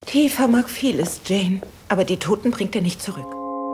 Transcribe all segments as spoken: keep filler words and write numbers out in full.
Tee vermag vieles, Jane. Aber die Toten bringt er nicht zurück.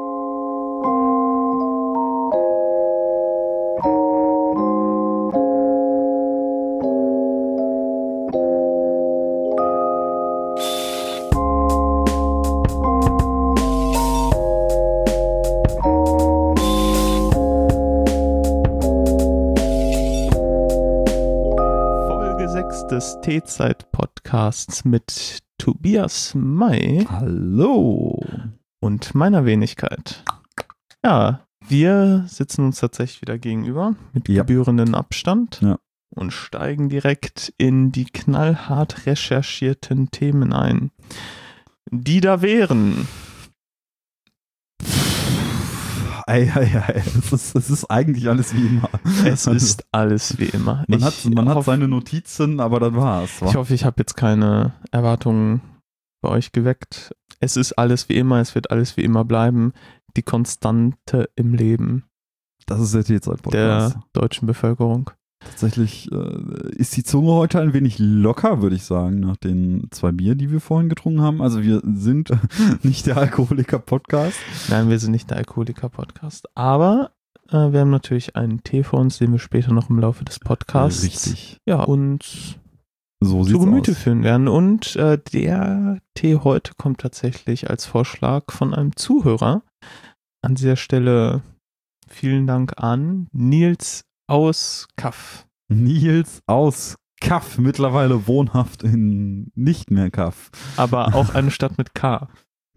Des Teezeit-Podcasts mit Tobias May. Hallo. Und meiner Wenigkeit. Ja, wir sitzen uns tatsächlich wieder gegenüber mit ja. gebührendem Abstand ja. und steigen direkt in die knallhart recherchierten Themen ein, die da wären. Ei, ei, ei. Es ist, es ist eigentlich alles wie immer. Es ist alles wie immer. Man, ich hat, man hoff, hat seine Notizen, aber das war's. Wa? Ich hoffe, ich habe jetzt keine Erwartungen bei euch geweckt. Es ist alles wie immer, es wird alles wie immer bleiben. Die Konstante im Leben. Das ist der Teezeit-Podcast. Der deutschen Bevölkerung. Tatsächlich äh, ist die Zunge heute ein wenig locker, würde ich sagen, nach den zwei Bier, die wir vorhin getrunken haben. Also wir sind nicht der Alkoholiker-Podcast. Nein, wir sind nicht der Alkoholiker-Podcast. Aber äh, wir haben natürlich einen Tee vor uns, den wir später noch im Laufe des Podcasts äh, richtig. Ja, uns so zu Gemüte aus. führen werden. Und äh, der Tee heute kommt tatsächlich als Vorschlag von einem Zuhörer. An dieser Stelle vielen Dank an Nils aus Kaff. Nils aus Kaff, mittlerweile wohnhaft in nicht mehr Kaff. Aber auch eine Stadt mit K.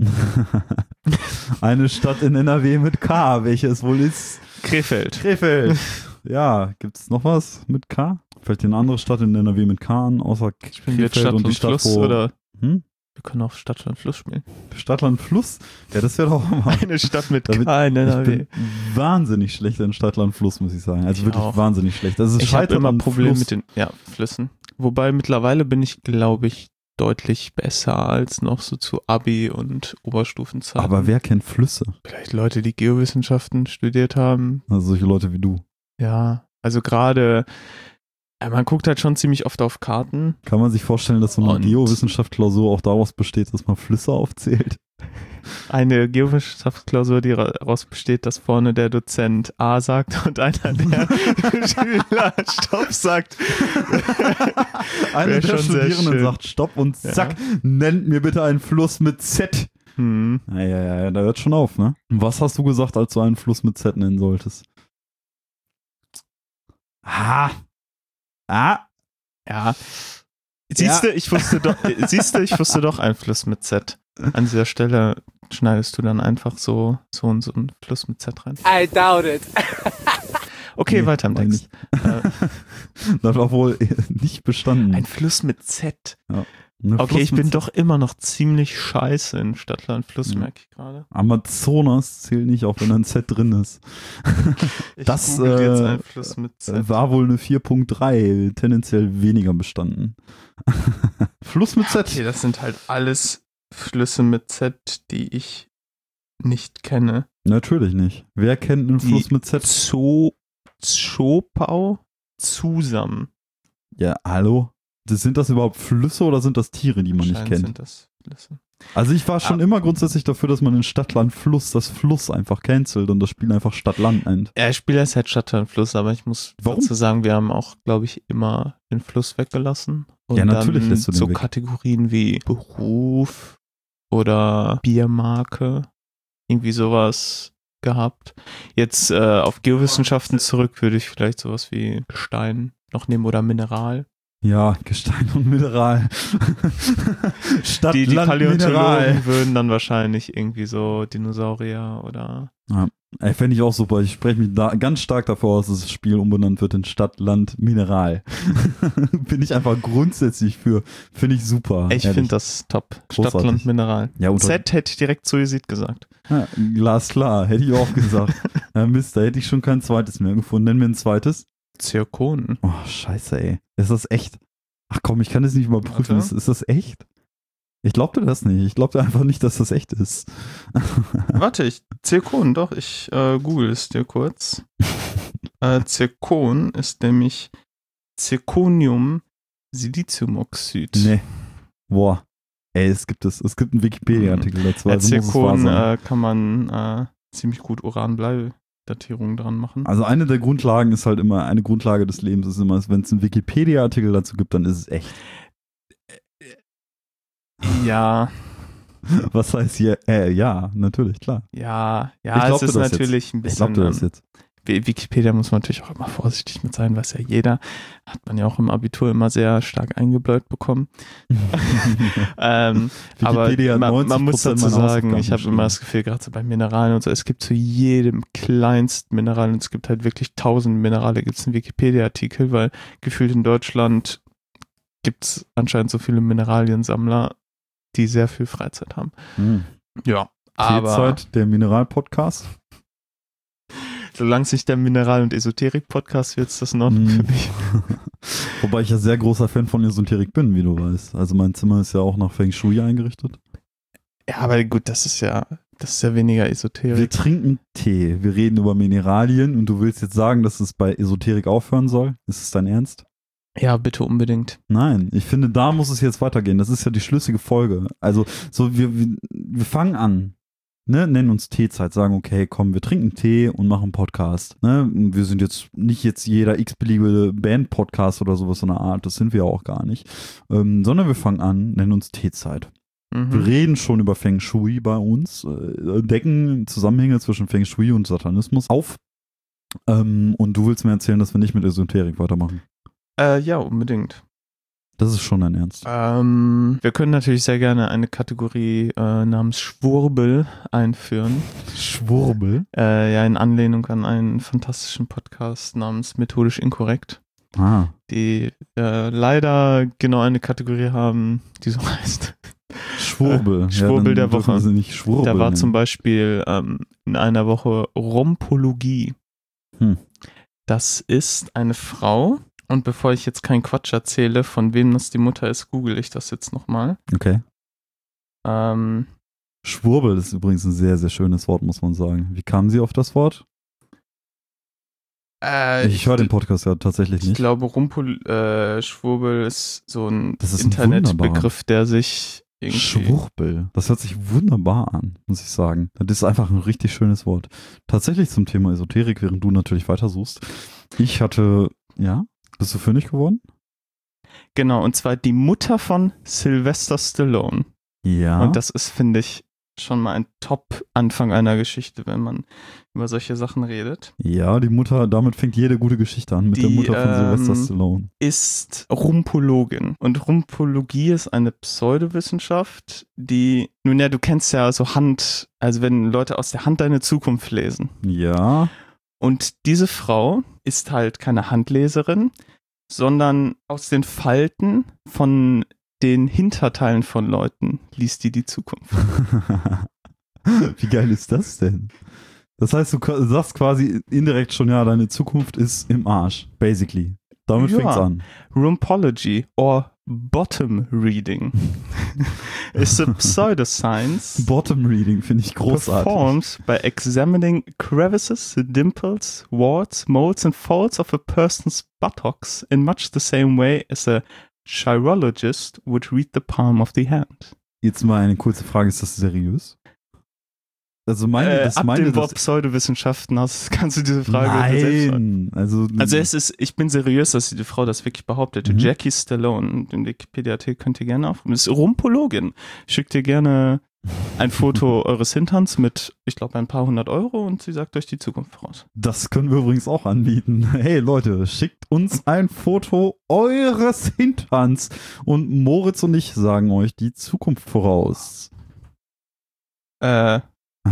Eine Stadt in N R W mit K, welche es wohl ist? Krefeld. Krefeld. Ja, gibt es noch was mit K? Fällt dir eine andere Stadt in N R W mit K an, außer Krefeld Stadt und die und Stadt, Fluss, wo... oder? Hm? Wir können auch Stadtland Fluss spielen. Stadtland Fluss? Ja, das wäre doch mal. Eine Stadt mit Damit, K in N R W. Ich bin wahnsinnig schlecht in Stadtland Fluss, muss ich sagen. Also ich wirklich auch. wahnsinnig schlecht. Das ist ich habe immer Probleme Fluss. mit den ja, Flüssen. Wobei mittlerweile bin ich, glaube ich, deutlich besser als noch so zu Abi und Oberstufenzeiten. Aber wer kennt Flüsse? Vielleicht Leute, die Geowissenschaften studiert haben. Also solche Leute wie du. Ja, also gerade, ja, man guckt halt schon ziemlich oft auf Karten. Kann man sich vorstellen, dass so eine Und Geowissenschaft-Klausur auch daraus besteht, dass man Flüsse aufzählt? Eine Geowissenschaftsklausur, die daraus besteht, dass vorne der Dozent A sagt und einer der Schüler Stopp sagt. Einer der Studierenden sagt Stopp und zack, ja. Nennt mir bitte einen Fluss mit Z. Hm. Ja, ja, ja, da hört schon auf, ne? Was hast du gesagt, als du einen Fluss mit Z nennen solltest? Ah. Ah. Ja. Siehst du, ja. ich wusste doch, siehst du, ich wusste doch einen Fluss mit Z. An dieser Stelle schneidest du dann einfach so, so und so einen Fluss mit Z rein. I doubt it. Okay, nee, weiter im Text. Das war wohl nicht bestanden. Ein Fluss mit Z. Ja. Okay, ich bin Z. doch immer noch ziemlich scheiße in Stadtland Fluss, ja. merke ich gerade. Amazonas zählt nicht, auch wenn ein Z drin ist. Ich das äh, jetzt einen Fluss mit Z. war wohl eine vier Punkt drei, tendenziell weniger bestanden. Fluss mit Z. Okay, das sind halt alles Flüsse mit Z, die ich nicht kenne. Natürlich nicht. Wer kennt einen Fluss die mit Z? Zo Zschopau zusammen. Ja, hallo? Sind das überhaupt Flüsse oder sind das Tiere, die man nicht kennt? Sind das Flüsse. Also ich war schon ah. immer grundsätzlich dafür, dass man in Stadtland Fluss das Fluss einfach cancelt und das Spiel einfach Stadtland nennt. Ja, ich spiele es halt Stadtland Fluss, aber ich muss Warum? dazu sagen, wir haben auch, glaube ich, immer den Fluss weggelassen. Und ja, natürlich dann lässt du den so weg. Kategorien wie Beruf oder Biermarke, irgendwie sowas gehabt. Jetzt äh, auf Geowissenschaften zurück würde ich vielleicht sowas wie Gestein noch nehmen oder Mineral. Ja, Gestein und Mineral. Stadt, die, die Land, Paläontologen Mineral. würden dann wahrscheinlich irgendwie so Dinosaurier oder... Ja, ey, fände ich auch super. Ich spreche mich da ganz stark davor aus, dass das Spiel umbenannt wird in Stadt, Land, Mineral. Bin ich einfach grundsätzlich für. Finde ich super. Ich finde das top. Stadt, Großartig. Land, Mineral. Ja, Z hätte ich direkt Suizid gesagt. Ja, glasklar, hätte ich auch gesagt. Ja, Mist, da hätte ich schon kein zweites mehr gefunden. Nenn mir ein zweites. Zirkon. Oh, scheiße, ey. Ist das echt? Ach komm, ich kann das nicht überprüfen. Ist, ist das echt? Ich glaubte das nicht. Ich glaubte einfach nicht, dass das echt ist. Warte, ich, Zirkon, doch, ich äh, google es dir kurz. äh, Zirkon ist nämlich Zirconium Siliziumoxid. Nee. Boah. Ey, es gibt es. Es gibt einen Wikipedia-Artikel dazu. Als Also muss es wahr Zirkon sein. äh, kann man äh, ziemlich gut Uran-Blei-Datierungen dran machen. Also eine der Grundlagen ist halt immer, eine Grundlage des Lebens ist immer, wenn es einen Wikipedia-Artikel dazu gibt, dann ist es echt. Ja, Was heißt hier? Äh, ja, natürlich, klar. ja, Ich ja, glaub es dir ist das natürlich ein Ich bisschen. glaube dir das ähm, jetzt. Wi- Wikipedia muss man natürlich auch immer vorsichtig mit sein, weiß ja jeder. Hat man ja auch im Abitur immer sehr stark eingebläut bekommen. ähm, aber Wikipedia hat man, man muss neunzig Prozent dazu meiner sagen, Hausaufgaben ich habe immer das Gefühl, gerade so bei Mineralen und so, es gibt zu jedem kleinsten Mineral und es gibt halt wirklich tausend Minerale, gibt es einen Wikipedia-Artikel, weil gefühlt in Deutschland gibt es anscheinend so viele Mineraliensammler, die sehr viel Freizeit haben. Hm. Ja, aber Teezeit, der Mineral-Podcast. solange es nicht der Mineral- und Esoterik-Podcast wird, ist das in Ordnung für Hm. mich. Wobei ich ja sehr großer Fan von Esoterik bin, wie du weißt. Also mein Zimmer ist ja auch nach Feng Shui eingerichtet. Ja, aber gut, das ist ja, das ist ja weniger Wir Esoterik. trinken Tee, wir reden über Mineralien und du willst jetzt sagen, dass es bei Esoterik aufhören soll? Ist es dein Ernst? Ja, bitte unbedingt. Nein, ich finde, da muss es jetzt weitergehen. Das ist ja die schlüssige Folge. Also, so, wir, wir, wir fangen an, ne, nennen uns Teezeit, sagen, okay, komm, wir trinken Tee und machen einen Podcast. Ne? Und wir sind jetzt nicht jetzt jeder x-beliebige Band-Podcast oder sowas so eine Art, das sind wir auch gar nicht. Ähm, sondern wir fangen an, nennen uns Teezeit. Wir Mhm. reden schon über Feng Shui bei uns, äh, decken Zusammenhänge zwischen Feng Shui und Satanismus auf. Ähm, und du willst mir erzählen, dass wir nicht mit Esoterik weitermachen. Äh, ja, unbedingt. Das ist schon dein Ernst. Ähm, wir können natürlich sehr gerne eine Kategorie äh, namens Schwurbel einführen. Schwurbel? Äh, ja, in Anlehnung an einen fantastischen Podcast namens Methodisch Inkorrekt, Ah. die äh, leider genau eine Kategorie haben, die so heißt. Schwurbel. Äh, Schwurbel der dürfen Woche. wir sie nicht Schwurbel Da war nennen. zum Beispiel ähm, in einer Woche Rumpologie. Hm. Das ist eine Frau. Und bevor ich jetzt keinen Quatsch erzähle, von wem das die Mutter ist, google ich das jetzt nochmal. Okay. Ähm, Schwurbel ist übrigens ein sehr, sehr schönes Wort, muss man sagen. Wie kamen Sie auf das Wort? äh, Ich höre den Podcast ja tatsächlich Ich nicht. glaube, Rumpol, äh, Schwurbel ist so ein Das ist ein Internetbegriff, der sich irgendwie. Schwurbel. Das hört sich wunderbar an, muss ich sagen. Das ist einfach ein richtig schönes Wort. Tatsächlich zum Thema Esoterik, während du natürlich weitersuchst. Ich hatte, ja, bist du fündig geworden? Genau, und zwar die Mutter von Sylvester Stallone. Ja. Und das ist, finde ich, schon mal ein Top-Anfang einer Geschichte, wenn man über solche Sachen redet. ja, die Mutter, damit fängt jede gute Geschichte an, mit Die, der Mutter von ähm, Sylvester Stallone. Ist Rumpologin. Und Rumpologie ist eine Pseudowissenschaft, die, nun ja, du kennst ja so Hand, also wenn Leute aus der Hand deine Zukunft lesen. Ja. Und diese Frau ist halt keine Handleserin, sondern aus den Falten von den Hinterteilen von Leuten liest die die Zukunft. Wie geil ist das denn? Das heißt, du ka- sagst quasi indirekt schon, ja, deine Zukunft ist im Arsch, basically. Damit Ja. fängt's an. Rumpology or Bottom Reading is a pseudoscience Bottom Reading finde ich großartig. performed by examining crevices, dimples, warts, moles and folds of a person's buttocks in much the same way as a chirologist would read the palm of the hand. Jetzt mal eine kurze Frage, ist das seriös? Also meine, Äh, das ab meine dem das, Wort Pseudowissenschaften hast, kannst du diese Frage selbst beantworten. Nein, also, Also es ist, ich bin seriös, dass die Frau das wirklich behauptet. Mhm. Jackie Stallone, den Wikipedia-Artikel könnt ihr gerne aufrufen. Das ist Rumpologin. Schickt ihr gerne ein Foto eures Hinterns mit, ich glaube, ein paar hundert Euro und sie sagt euch die Zukunft voraus. das können wir übrigens auch anbieten. Hey Leute, schickt uns ein Foto eures Hinterns und Moritz und ich sagen euch die Zukunft voraus. Äh,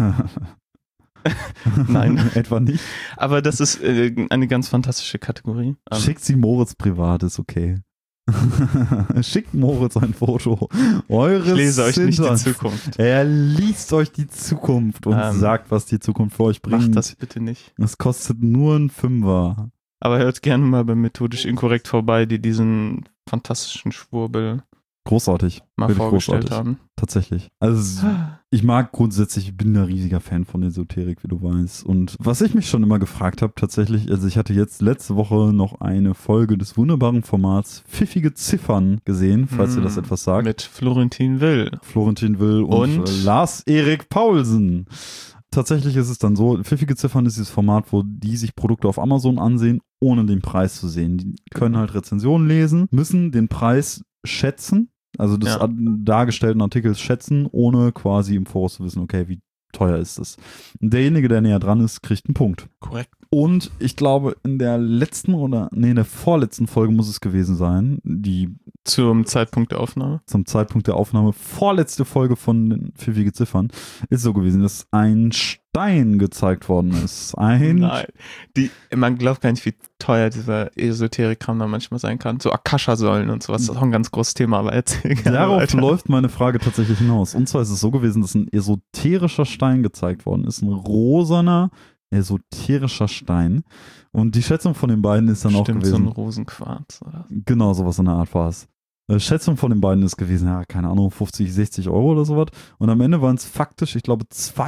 Nein. Etwa nicht. aber das ist äh, eine ganz fantastische Kategorie. Ähm, Schickt sie Moritz privat, ist okay. Schickt Moritz ein Foto eures ich lese euch nicht die Hinterns. Zukunft. Er liest euch die Zukunft und Ähm, sagt, was die Zukunft für euch bringt. Macht das bitte nicht. Es kostet nur ein Fünfer. Aber hört gerne mal bei Methodisch Inkorrekt vorbei, die diesen fantastischen Schwurbel Großartig. mal Wirklich vorgestellt großartig. haben. Tatsächlich. Also ich mag grundsätzlich, ich bin ein riesiger Fan von Esoterik, wie du weißt. Und was ich mich schon immer gefragt habe, tatsächlich, also ich hatte jetzt letzte Woche noch eine Folge des wunderbaren Formats Pfiffige Ziffern gesehen, falls ihr das etwas sagt. Mit Florentin Will. Florentin Will und, Und? Äh, Lars-Erik Paulsen. Tatsächlich ist es dann so, Pfiffige Ziffern ist dieses Format, wo die sich Produkte auf Amazon ansehen, ohne den Preis zu sehen. Die können halt Rezensionen lesen, müssen den Preis schätzen, also des Ja. ad- dargestellten Artikels schätzen, ohne quasi im Voraus zu wissen, okay, wie teuer ist es. Derjenige, der näher dran ist, kriegt einen Punkt. Korrekt. Und ich glaube, in der letzten oder, nee, in der vorletzten Folge muss es gewesen sein, die Zum Zeitpunkt der Aufnahme. zum Zeitpunkt der Aufnahme vorletzte Folge von den Pfiffige Ziffern, ist so gewesen, dass ein Stein gezeigt worden ist. Ein Nein. Die, man glaubt gar nicht, wie teuer dieser Esoterik-Kram da manchmal sein kann. So Akasha-Säulen und sowas, das ist auch ein ganz großes Thema, aber erzähl gerne Darauf weiter. läuft meine Frage tatsächlich hinaus. Und zwar ist es so gewesen, dass ein esoterischer Stein gezeigt worden ist. Ein rosaner, esoterischer Stein. Und die Schätzung von den beiden ist dann auch Stimmt, so ein gewesen. Rosenquarz. Oder? Genau, sowas in der Art war es. Äh, Schätzung von den beiden ist gewesen, ja, keine Ahnung, fünfzig, sechzig Euro oder sowas. Und am Ende waren es faktisch, ich glaube,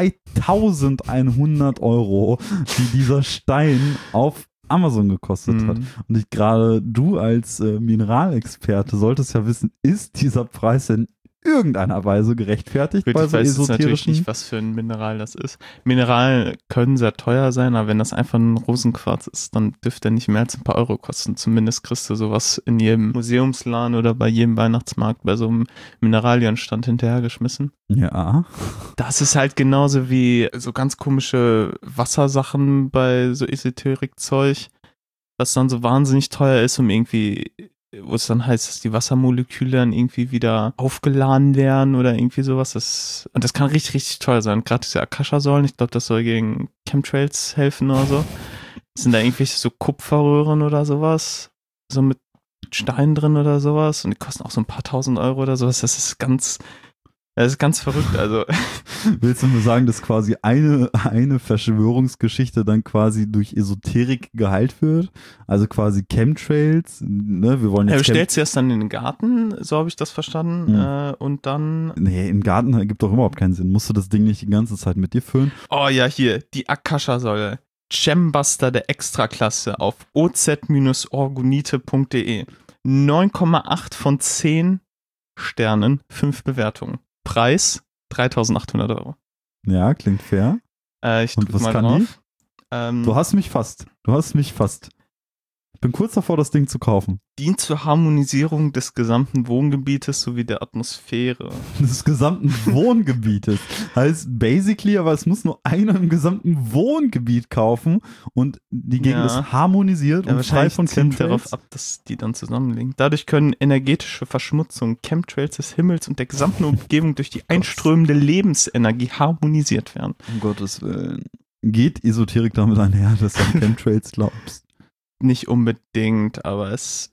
zweitausendeinhundert Euro, die dieser Stein auf Amazon gekostet hat. Mhm. Und ich gerade du als äh, Mineralexperte solltest ja wissen, ist dieser Preis in irgendeiner Weise gerechtfertigt Gut, bei ich so weiß jetzt natürlich esoterischen? nicht, was für ein Mineral das ist. Mineralien können sehr teuer sein, aber wenn das einfach ein Rosenquarz ist, dann dürfte er nicht mehr als ein paar Euro kosten. Zumindest kriegst du sowas in jedem Museumsladen oder bei jedem Weihnachtsmarkt bei so einem Mineralienstand hinterhergeschmissen. Ja. Das ist halt genauso wie so ganz komische Wassersachen bei so Esoterik-Zeug, was dann so wahnsinnig teuer ist, um irgendwie, wo es dann heißt, dass die Wassermoleküle dann irgendwie wieder aufgeladen werden oder irgendwie sowas. Das, und das kann richtig, richtig teuer sein. Gerade diese Akasha-Säulen, ich glaube, das soll gegen Chemtrails helfen oder so. Sind da irgendwelche so Kupferröhren oder sowas? So mit Stein drin oder sowas? Und die kosten auch so ein paar tausend Euro oder sowas. Das ist ganz, das ist ganz verrückt. Also, Willst du mir sagen, dass quasi eine, eine Verschwörungsgeschichte dann quasi durch Esoterik geheilt wird? Also quasi Chemtrails, ne? Wir wollen er jetzt Chem- stellt sie erst dann in den Garten, so habe ich das verstanden. Hm. Äh, und dann, Nee, im Garten gibt doch überhaupt keinen Sinn. Musst du das Ding nicht die ganze Zeit mit dir füllen? oh ja, hier, die Akasha-Säule. Gembuster der Extraklasse auf o z orgonite punkt de. neun Komma acht von zehn Sternen, fünf Bewertungen. Preis dreitausendachthundert Euro. Ja, klingt fair. Äh, ich Und drück was mal kann drauf. die? Ähm, Du hast mich fast. Du hast mich fast. Ich bin kurz davor, das Ding zu kaufen. dient zur Harmonisierung des gesamten Wohngebietes sowie der Atmosphäre. Des gesamten Wohngebietes. Heißt basically, aber es muss nur einer im gesamten Wohngebiet kaufen und die Gegend Ja. ist harmonisiert Ja, und frei wahrscheinlich von zielt Chemtrails. darauf ab, dass die dann zusammenliegen. Dadurch können energetische Verschmutzung, Chemtrails des Himmels und der gesamten Umgebung durch die einströmende Lebensenergie harmonisiert werden. Um Gottes Willen. Geht Esoterik damit einher, dass du an Chemtrails glaubst? Nicht unbedingt, aber es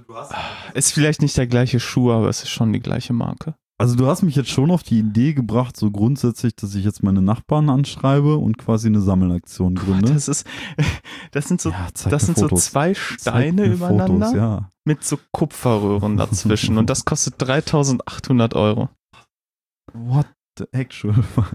ist vielleicht nicht der gleiche Schuh, aber es ist schon die gleiche Marke. Also du hast mich jetzt schon auf die Idee gebracht, so grundsätzlich, dass ich jetzt meine Nachbarn anschreibe und quasi eine Sammelaktion gründe. Das ist, das sind so, Ja, zeig das mir sind so Fotos. zwei Zeig Steine mir übereinander Fotos, ja. mit so Kupferröhren dazwischen und das kostet dreitausendachthundert Euro. What the actual fuck?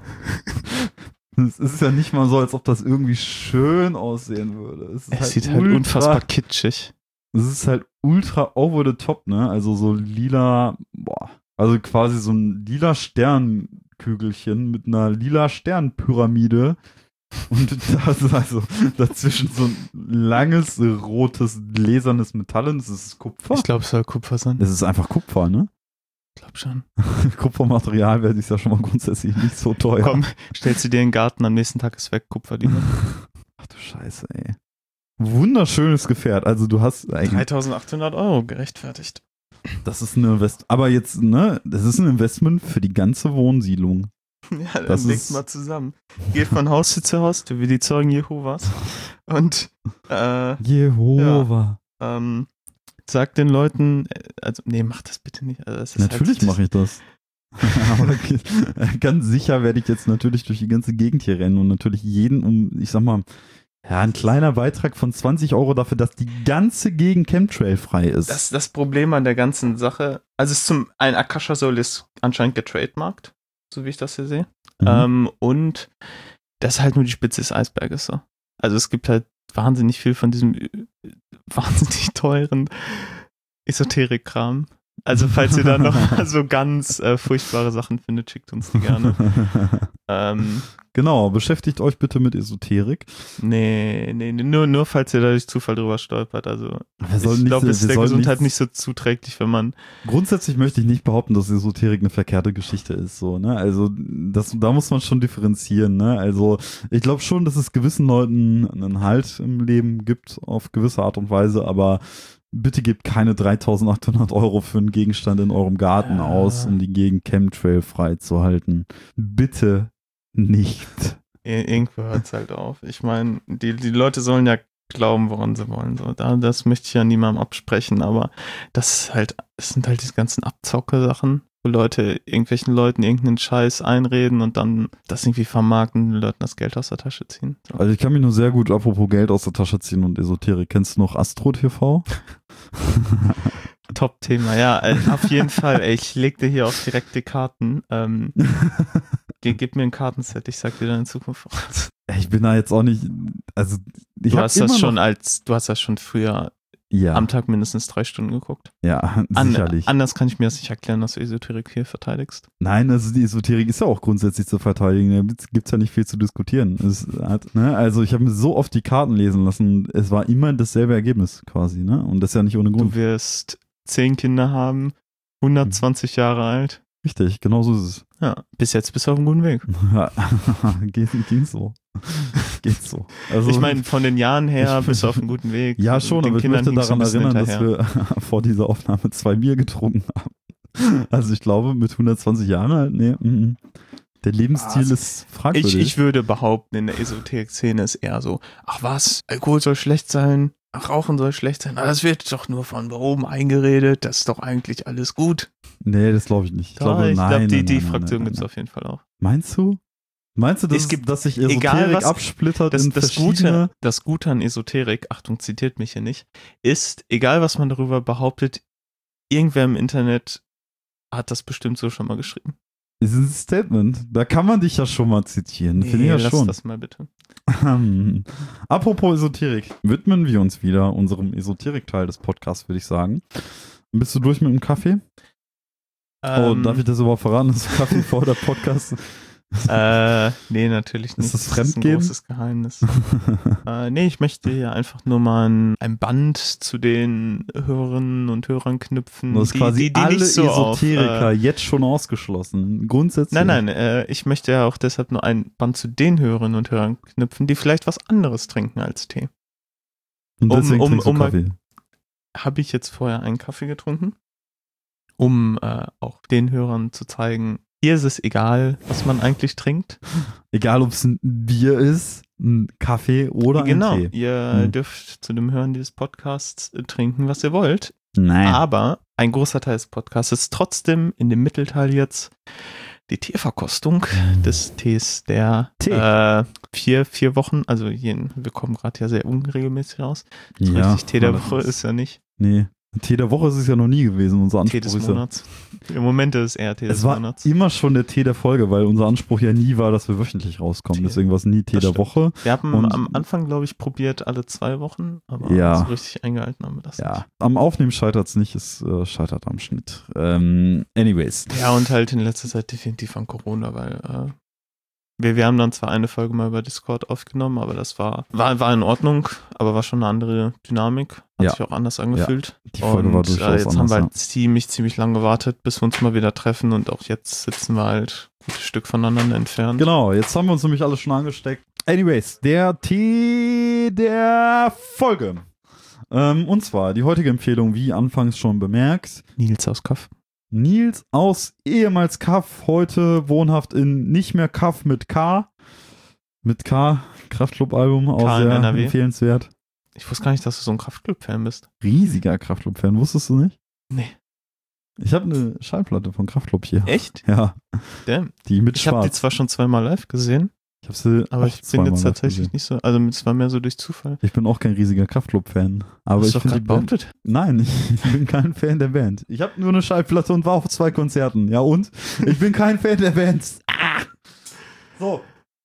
Es ist ja nicht mal so, als ob das irgendwie schön aussehen würde. Es, ist Es sieht halt ultra- unfassbar kitschig. Es ist halt ultra over the top, ne? Also so lila, boah. Also quasi so ein lila Sternkügelchen mit einer lila Sternpyramide. Und das ist also dazwischen so ein langes, rotes, gläsernes Metall. Und das ist Kupfer. Ich glaube, es soll Kupfer sein. Es ist einfach Kupfer, ne? Ich glaube schon. Kupfermaterial wäre sich ja schon mal grundsätzlich nicht so teuer. Komm, stellst du dir in den Garten, am nächsten Tag ist weg, Kupferdiener. Ach du Scheiße, ey. Wunderschönes Gefährt. Also du hast eigentlich, dreitausendachthundert Euro gerechtfertigt. das ist ein Invest, aber jetzt, ne, das ist ein Investment für die ganze Wohnsiedlung. Ja, dann Das legt ist- mal zusammen. Geht von Haustür zu Haustür, wie die Zeugen Jehovas. Und äh, Jehova. ähm, sagt den Leuten, äh, also, nee, mach das bitte nicht. Also, das ist Natürlich halt, mache ich das. Aber ganz sicher werde ich jetzt natürlich durch die ganze Gegend hier rennen und natürlich jeden um, ich sag mal, Ja, ein kleiner Beitrag von zwanzig Euro dafür, dass die ganze Gegend chemtrailfrei ist. Das, das Problem an der ganzen Sache, also es ist zum ein Akasha-Soul ist anscheinend getrademarkt, so wie ich das hier sehe. Mhm. Ähm, und das ist halt nur die Spitze des Eisberges so. Also es gibt halt wahnsinnig viel von diesem äh, wahnsinnig teuren Esoterik-Kram. Also falls ihr da noch so ganz äh, furchtbare Sachen findet, schickt uns die gerne. ähm, Genau, beschäftigt euch bitte mit Esoterik. nee, nee, nee, nur, nur falls ihr da durch Zufall drüber stolpert. Also Wir sollen ich nicht- glaube, es wir ist der sollen Gesundheit nicht- nicht so zuträglich, wenn man Grundsätzlich möchte ich nicht behaupten, dass Esoterik eine verkehrte Geschichte ist. So, ne? Also das, da muss man schon differenzieren. Ne? Also ich glaube schon, dass es gewissen Leuten einen Halt im Leben gibt, auf gewisse Art und Weise, aber bitte gebt keine dreitausendachthundert Euro für einen Gegenstand in eurem Garten Ja. aus, um die Gegend chemtrailfrei zu halten. Bitte nicht. Ir- irgendwo hört es halt auf. Ich meine, die, die Leute sollen ja glauben, woran sie wollen. So, da, das möchte ich ja niemandem absprechen, aber das ist halt, es sind halt diese ganzen Abzocke-Sachen, wo Leute irgendwelchen Leuten irgendeinen Scheiß einreden und dann das irgendwie vermarkten und den Leuten das Geld aus der Tasche ziehen. So. Also ich kann mich nur sehr gut, apropos Geld aus der Tasche ziehen und Esoterik. Kennst du noch Astro T V? Top-Thema, ja, äh, auf jeden Fall. Ey, ich leg dir hier auch direkt die Karten. Ähm, ge- gib mir ein Kartenset, ich sag dir dann in Zukunft voraus. Ich bin da jetzt auch nicht, also ich Du hab hast das immer schon noch, als, du hast das schon früher ja, am Tag mindestens drei Stunden geguckt. ja, An, sicherlich. anders kann ich mir das nicht erklären, dass du Esoterik hier verteidigst. Nein, also die Esoterik ist ja auch grundsätzlich zu verteidigen. Da gibt es ja nicht viel zu diskutieren. Es hat, ne, also ich habe mir so oft die Karten lesen lassen, es war immer dasselbe Ergebnis quasi, ne? Und das ist ja nicht ohne Du Grund. wirst zehn Kinder haben, hundertzwanzig Jahre alt. Richtig, genau so ist es. Ja, bis jetzt bist du auf einem guten Weg. Ja, geht, ging so. Geht so. Also, Ich meine, von den Jahren her ich- bist du auf einem guten Weg. ja schon, Den aber ich Kindern möchte hingst du daran ein bisschen erinnern, dass hinterher. wir vor dieser Aufnahme zwei Bier getrunken haben. Also ich glaube, mit hundertzwanzig Jahren halt, nee, mm, mm. der Lebensstil Also, ist fragwürdig. Ich, ich würde behaupten, in der Esoterik-Szene ist eher so, ach was, Alkohol soll schlecht sein, ach Rauchen soll schlecht sein, aber das wird doch nur von oben eingeredet, das ist doch eigentlich alles gut. Nee, das glaube ich nicht. Ich glaube, ich nein, glaube, die, nein, die nein, Fraktion nein, gibt es nein. auf jeden Fall auch. Meinst du? Meinst du, dass, Es gibt- dass sich egal Esoterik was- absplittert Das, in das, verschiedene... Gute, das Gute an Esoterik, Achtung, zitiert mich hier nicht, ist, egal was man darüber behauptet, irgendwer im Internet hat das bestimmt so schon mal geschrieben. Das ist ein Statement. Da kann man dich ja schon mal zitieren. Finde ich ja lass schon. das mal bitte. Apropos Esoterik, widmen wir uns wieder unserem Esoterik-Teil des Podcasts, würde ich sagen. Bist du durch mit dem Kaffee? Oh, Ähm, darf ich das überhaupt verraten? Das ist Kaffee vor der Podcast. Äh, nee, natürlich nicht. Ist das Das ist ein Fremdgehen? großes Geheimnis. äh, nee, ich möchte hier einfach nur mal ein, ein Band zu den Hörerinnen und Hörern knüpfen, Du hast die, quasi die, die alle nicht so auf, Esoteriker äh, jetzt schon ausgeschlossen. Grundsätzlich. Nein, nein, äh, ich möchte ja auch deshalb nur ein Band zu den Hörerinnen und Hörern knüpfen, die vielleicht was anderes trinken als Tee. Und um- deswegen um- trinkst du um mal- Kaffee. Habe ich jetzt vorher einen Kaffee getrunken, um äh, auch den Hörern zu zeigen, hier ist es egal, was man eigentlich trinkt. Egal, ob es ein Bier ist, ein Kaffee oder Genau, ein Tee. ihr Hm. dürft zu dem Hören dieses Podcasts äh, trinken, was ihr wollt. Nein. Aber ein großer Teil des Podcasts ist trotzdem in dem Mittelteil jetzt die Teeverkostung des Tees der Tee. Äh, vier, vier Wochen, also jeden, wir kommen gerade ja sehr unregelmäßig raus. So ja, richtig Tee der allerdings. Woche ist ja nicht. Nee. Tee der Woche ist es ja noch nie gewesen. Unser Tee Anspruch des ist ja. Monats. Im Moment ist es eher Tee Es des war Monats. immer schon der Tee der Folge, weil unser Anspruch ja nie war, dass wir wöchentlich rauskommen. Tee. Deswegen war es nie Tee Das der stimmt. Woche. Wir haben Und- am Anfang, glaube ich, probiert alle zwei Wochen, aber Ja. so richtig eingehalten haben wir das Ja, am Aufnehmen scheitert es nicht, es äh, scheitert am Schnitt. Ähm, anyways. nicht. Ja, und halt in letzter Zeit definitiv an Corona, weil äh, wir, wir haben dann zwar eine Folge mal über Discord aufgenommen, aber das war, war, war in Ordnung, aber war schon eine andere Dynamik. Hat Ja. sich auch anders angefühlt. Die Folge und war durchaus äh, jetzt anders, haben wir ja. halt ziemlich, ziemlich lang gewartet, bis wir uns mal wieder treffen und auch jetzt sitzen wir halt ein gutes Stück voneinander entfernt. Genau, jetzt haben wir uns nämlich alle schon angesteckt. Anyways, der Tee der Folge. Ähm, und zwar die heutige Empfehlung, wie anfangs schon bemerkt, Nils aus Kaff. Nils aus ehemals Kaff, heute wohnhaft in nicht mehr Kaff mit K. Mit K, Kraftclub-Album, auch K in sehr N R W. empfehlenswert. Ich wusste gar nicht, dass du so ein Kraftclub-Fan bist. Riesiger Kraftclub-Fan, wusstest du nicht? Nee. Ich habe eine Schallplatte von Kraftclub hier. Echt? Ja, Damn. die mit Ich habe die Schwarz. zwar schon zweimal live gesehen, Ich habe sie Aber auch ich bin zweimal jetzt live tatsächlich gesehen. nicht so, also es war mehr so durch Zufall. Ich bin auch kein riesiger Kraftklub-Fan. Aber Hast ich du doch finde die gerade Band. behauptet. Nein, ich bin kein Fan der Band. Ich habe nur eine Schallplatte und war auf zwei Konzerten. Ja und? Ich bin kein Fan der Band. Ah! So.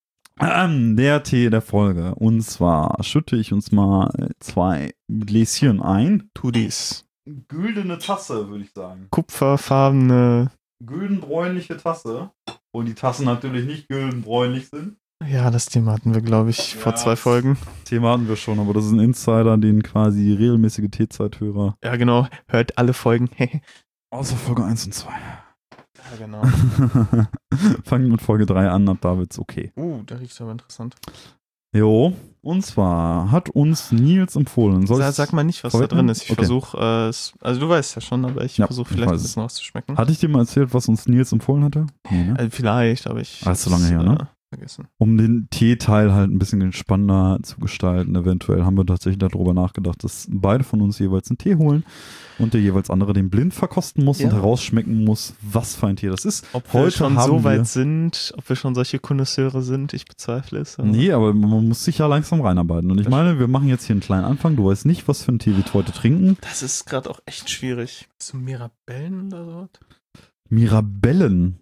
Ähm, der Tee der Folge. Und zwar schütte ich uns mal zwei Gläschen ein. Tu dies. Güldene Tasse, würde ich sagen. Kupferfarbene, Güldenbräunliche Tasse. Wo die Tassen natürlich nicht güldenbräunlich sind. ja, das Thema hatten wir, glaube ich, vor Ja. zwei Folgen. Thema hatten wir schon, aber das ist ein Insider, den quasi regelmäßige Teezeit-Hörer. Ja, genau, hört alle Folgen. Außer Folge eins und zwei. Ja, genau. Fangen mit Folge drei an, ab da wird's okay. Uh, da riecht's aber interessant. Jo, und zwar hat uns Nils empfohlen. Soll Sag, ich's sag mal nicht, was vorwegnehmen? da drin ist. Ich Okay. versuche äh, es, also du weißt ja schon, aber ich Ja, versuche ich vielleicht ein weiß es. bisschen rauszuschmecken. Hatte ich dir mal erzählt, was uns Nils empfohlen hatte? Nee, ne? Äh, vielleicht, aber ich Ah, ist so lange her, ne? äh, vergessen. Um den Teeteil halt ein bisschen spannender zu gestalten, eventuell haben wir tatsächlich darüber nachgedacht, dass beide von uns jeweils einen Tee holen und der jeweils andere den blind verkosten muss Ja. und herausschmecken muss, was für ein Tee das ist. Ob wir Heute schon haben so wir- weit sind, ob wir schon solche Konnoisseure sind, ich bezweifle es. aber- Nee, aber man muss sich ja langsam reinarbeiten. Und ich Das meine, wir machen jetzt hier einen kleinen Anfang. Du weißt nicht, was für einen Tee wir heute trinken. Das ist gerade auch echt schwierig. So Mirabellen oder so? Mirabellen.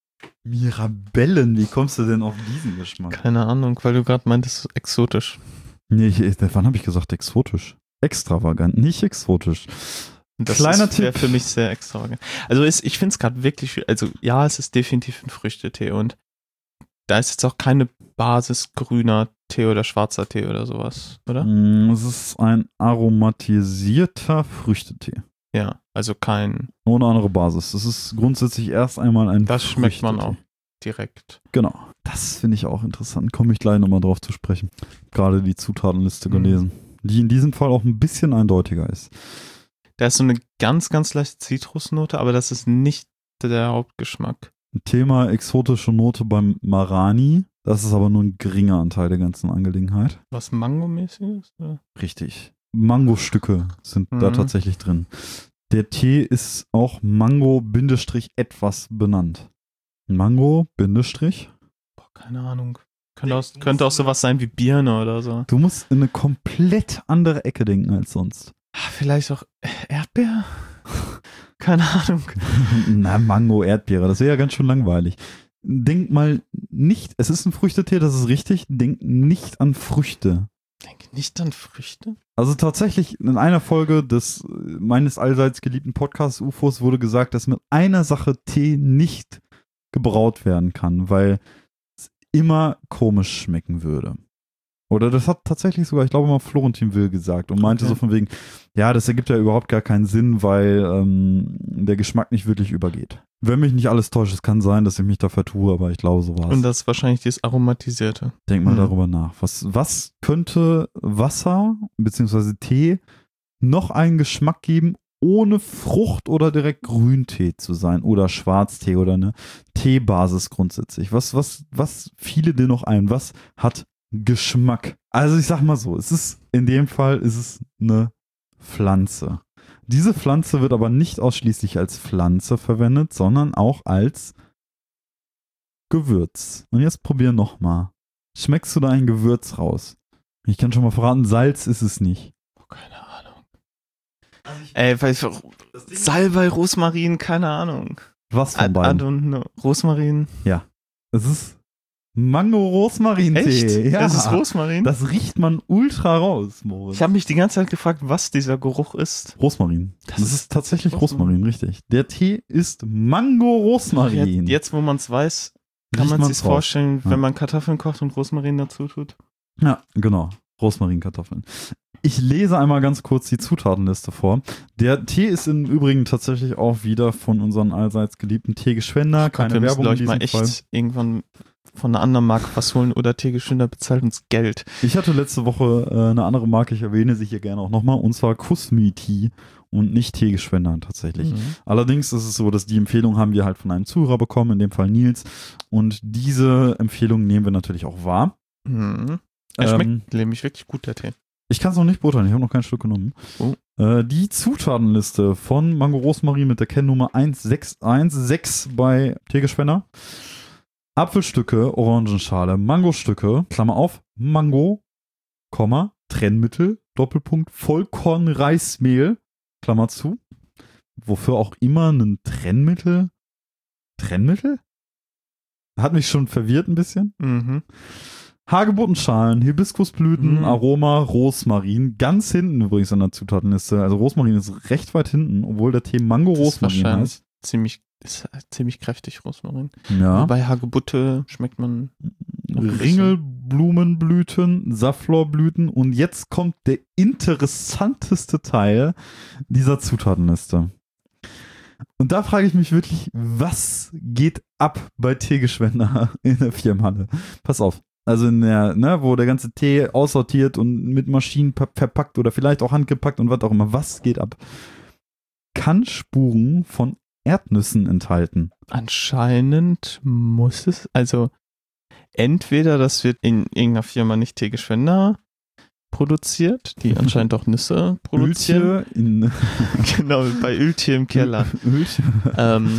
Mirabellen, wie kommst du denn auf diesen Geschmack? Keine Ahnung, weil du gerade meintest, exotisch. Nee, ich, ich- wann habe ich gesagt exotisch? Extravagant, nicht exotisch. Das Kleiner ist, wäre Tipp. für mich sehr extravagant. Also ist, ich finde es gerade wirklich, schwierig. Also ja, es ist definitiv ein Früchtetee und da ist jetzt auch keine Basis grüner Tee oder schwarzer Tee oder sowas, oder? Mm, Es ist ein aromatisierter Früchtetee. Ja, also kein, Ohne andere Basis. Es ist grundsätzlich erst einmal ein das schmeckt man auch Früchtetee. direkt. Genau. Das finde ich auch interessant. Komme ich gleich nochmal drauf zu sprechen. Gerade die Zutatenliste Mhm. gelesen. Die in diesem Fall auch ein bisschen eindeutiger ist. Da ist so eine ganz, ganz leichte Zitrusnote, aber das ist nicht der Hauptgeschmack. Thema exotische Note beim Marani. Das ist aber nur ein geringer Anteil der ganzen Angelegenheit. Was Mango-mäßiges? Oder? Richtig. Mangostücke sind da Mhm. tatsächlich drin. Der Tee ist auch Mango-etwas benannt. Mango-, Boah, keine Ahnung. Könnte auch, könnte auch sowas sein wie Birne oder so. du musst in eine komplett andere Ecke denken als sonst. Ah, vielleicht auch Erdbeer? Keine Ahnung. Na, Mango, Erdbeere, das wäre ja ganz schön langweilig. Denk mal nicht, es ist ein Früchtetee, das ist richtig, denk nicht an Früchte. Denke nicht an Früchte. Also tatsächlich, in einer Folge des äh, meines allseits geliebten Podcasts U F Os wurde gesagt, dass mit einer Sache Tee nicht gebraut werden kann, weil es immer komisch schmecken würde. Oder das hat tatsächlich sogar, ich glaube mal, Florentin Will gesagt und meinte Okay. so von wegen, ja, das ergibt ja überhaupt gar keinen Sinn, weil ähm, der Geschmack nicht wirklich übergeht. Wenn mich nicht alles täuscht, es kann sein, dass ich mich da vertue, aber ich glaube, so war Und es. das ist wahrscheinlich dieses Aromatisierte. Denk mal Mhm. darüber nach. Was, was könnte Wasser bzw. Tee noch einen Geschmack geben, ohne Frucht oder direkt Grüntee zu sein oder Schwarztee oder eine Teebasis grundsätzlich? Was, was, was fiele dir noch ein? Was hat Geschmack? Also ich sag mal so, es ist in dem Fall ist es eine Pflanze. Diese Pflanze wird aber nicht ausschließlich als Pflanze verwendet, sondern auch als Gewürz. Und jetzt probier nochmal. Schmeckst du da ein Gewürz raus? Ich kann schon mal verraten, Salz ist es nicht. Oh, keine Ahnung. Ey, weil ich, Salbei, Rosmarin, keine Ahnung. Was von I, I beiden? don't know. Rosmarin. Es ist Mango-Rosmarin-Tee. Echt? Ja. Das ist Rosmarin? Das riecht man ultra raus, Moritz. Ich habe mich die ganze Zeit gefragt, was dieser Geruch ist. Rosmarin. Das, Das ist ist tatsächlich Rosmarin. Rosmarin, richtig. Der Tee ist Mango-Rosmarin. Jetzt, jetzt wo man es weiß, kann Riecht man man's sich raus. vorstellen, Ja. wenn man Kartoffeln kocht und Rosmarin dazu tut. Ja, genau. Rosmarinkartoffeln. Ich lese einmal ganz kurz die Zutatenliste vor. Der Tee ist im Übrigen tatsächlich auch wieder von unseren allseits geliebten Teegeschwender. Keine wir müssen, Werbung glaub in ich, mal diesem echt Fall. irgendwann von einer anderen Marke was holen oder Teegeschwinder bezahlt uns Geld. Ich hatte letzte Woche äh, eine andere Marke, ich erwähne sie hier gerne auch nochmal, und zwar Kusmi Tea und nicht Teegeschwender tatsächlich. Mhm. Allerdings ist es so, dass die Empfehlung haben wir halt von einem Zuhörer bekommen, in dem Fall Nils. Und diese Empfehlung nehmen wir natürlich auch wahr. Mhm. Er Ähm, schmeckt nämlich wirklich gut, der Tee. Ich kann es noch nicht beurteilen, ich habe noch kein Stück genommen. Oh. Äh, die Zutatenliste von Mango Rosmarin mit der Kennnummer eins sechs eins sechs bei Teegeschwender Apfelstücke, Orangenschale, Mangostücke, Klammer auf, Mango, Komma, Trennmittel, Doppelpunkt, Vollkornreismehl, Klammer zu. Wofür auch immer ein Trennmittel? Trennmittel? Hat mich schon verwirrt ein bisschen. Mhm. Hagebuttenschalen, Hibiskusblüten, Mhm. Aroma, Rosmarin. Ganz hinten übrigens an der Zutatenliste. Also Rosmarin ist recht weit hinten, obwohl der Tee Mango Das ist Rosmarin wahrscheinlich heißt. ziemlich, ist ziemlich kräftig, Rosmarin. Ja. Bei Hagebutte schmeckt man noch ein bisschen. Ringelblumenblüten, Safflorblüten und jetzt kommt der interessanteste Teil dieser Zutatenliste. Und da frage ich mich wirklich, was geht ab bei Teegeschwender in der Firmenhalle? Pass auf. Also in der, ne, wo der ganze Tee aussortiert und mit Maschinen pa- verpackt oder vielleicht auch handgepackt und was auch immer. Was geht ab? Kann Spuren von Erdnüssen enthalten. Anscheinend muss es, also entweder das wird in irgendeiner Firma nicht Teegeschwender produziert, die anscheinend auch Nüsse produzieren. Öltje in Genau, bei Öltje im Keller. Öltje. ähm,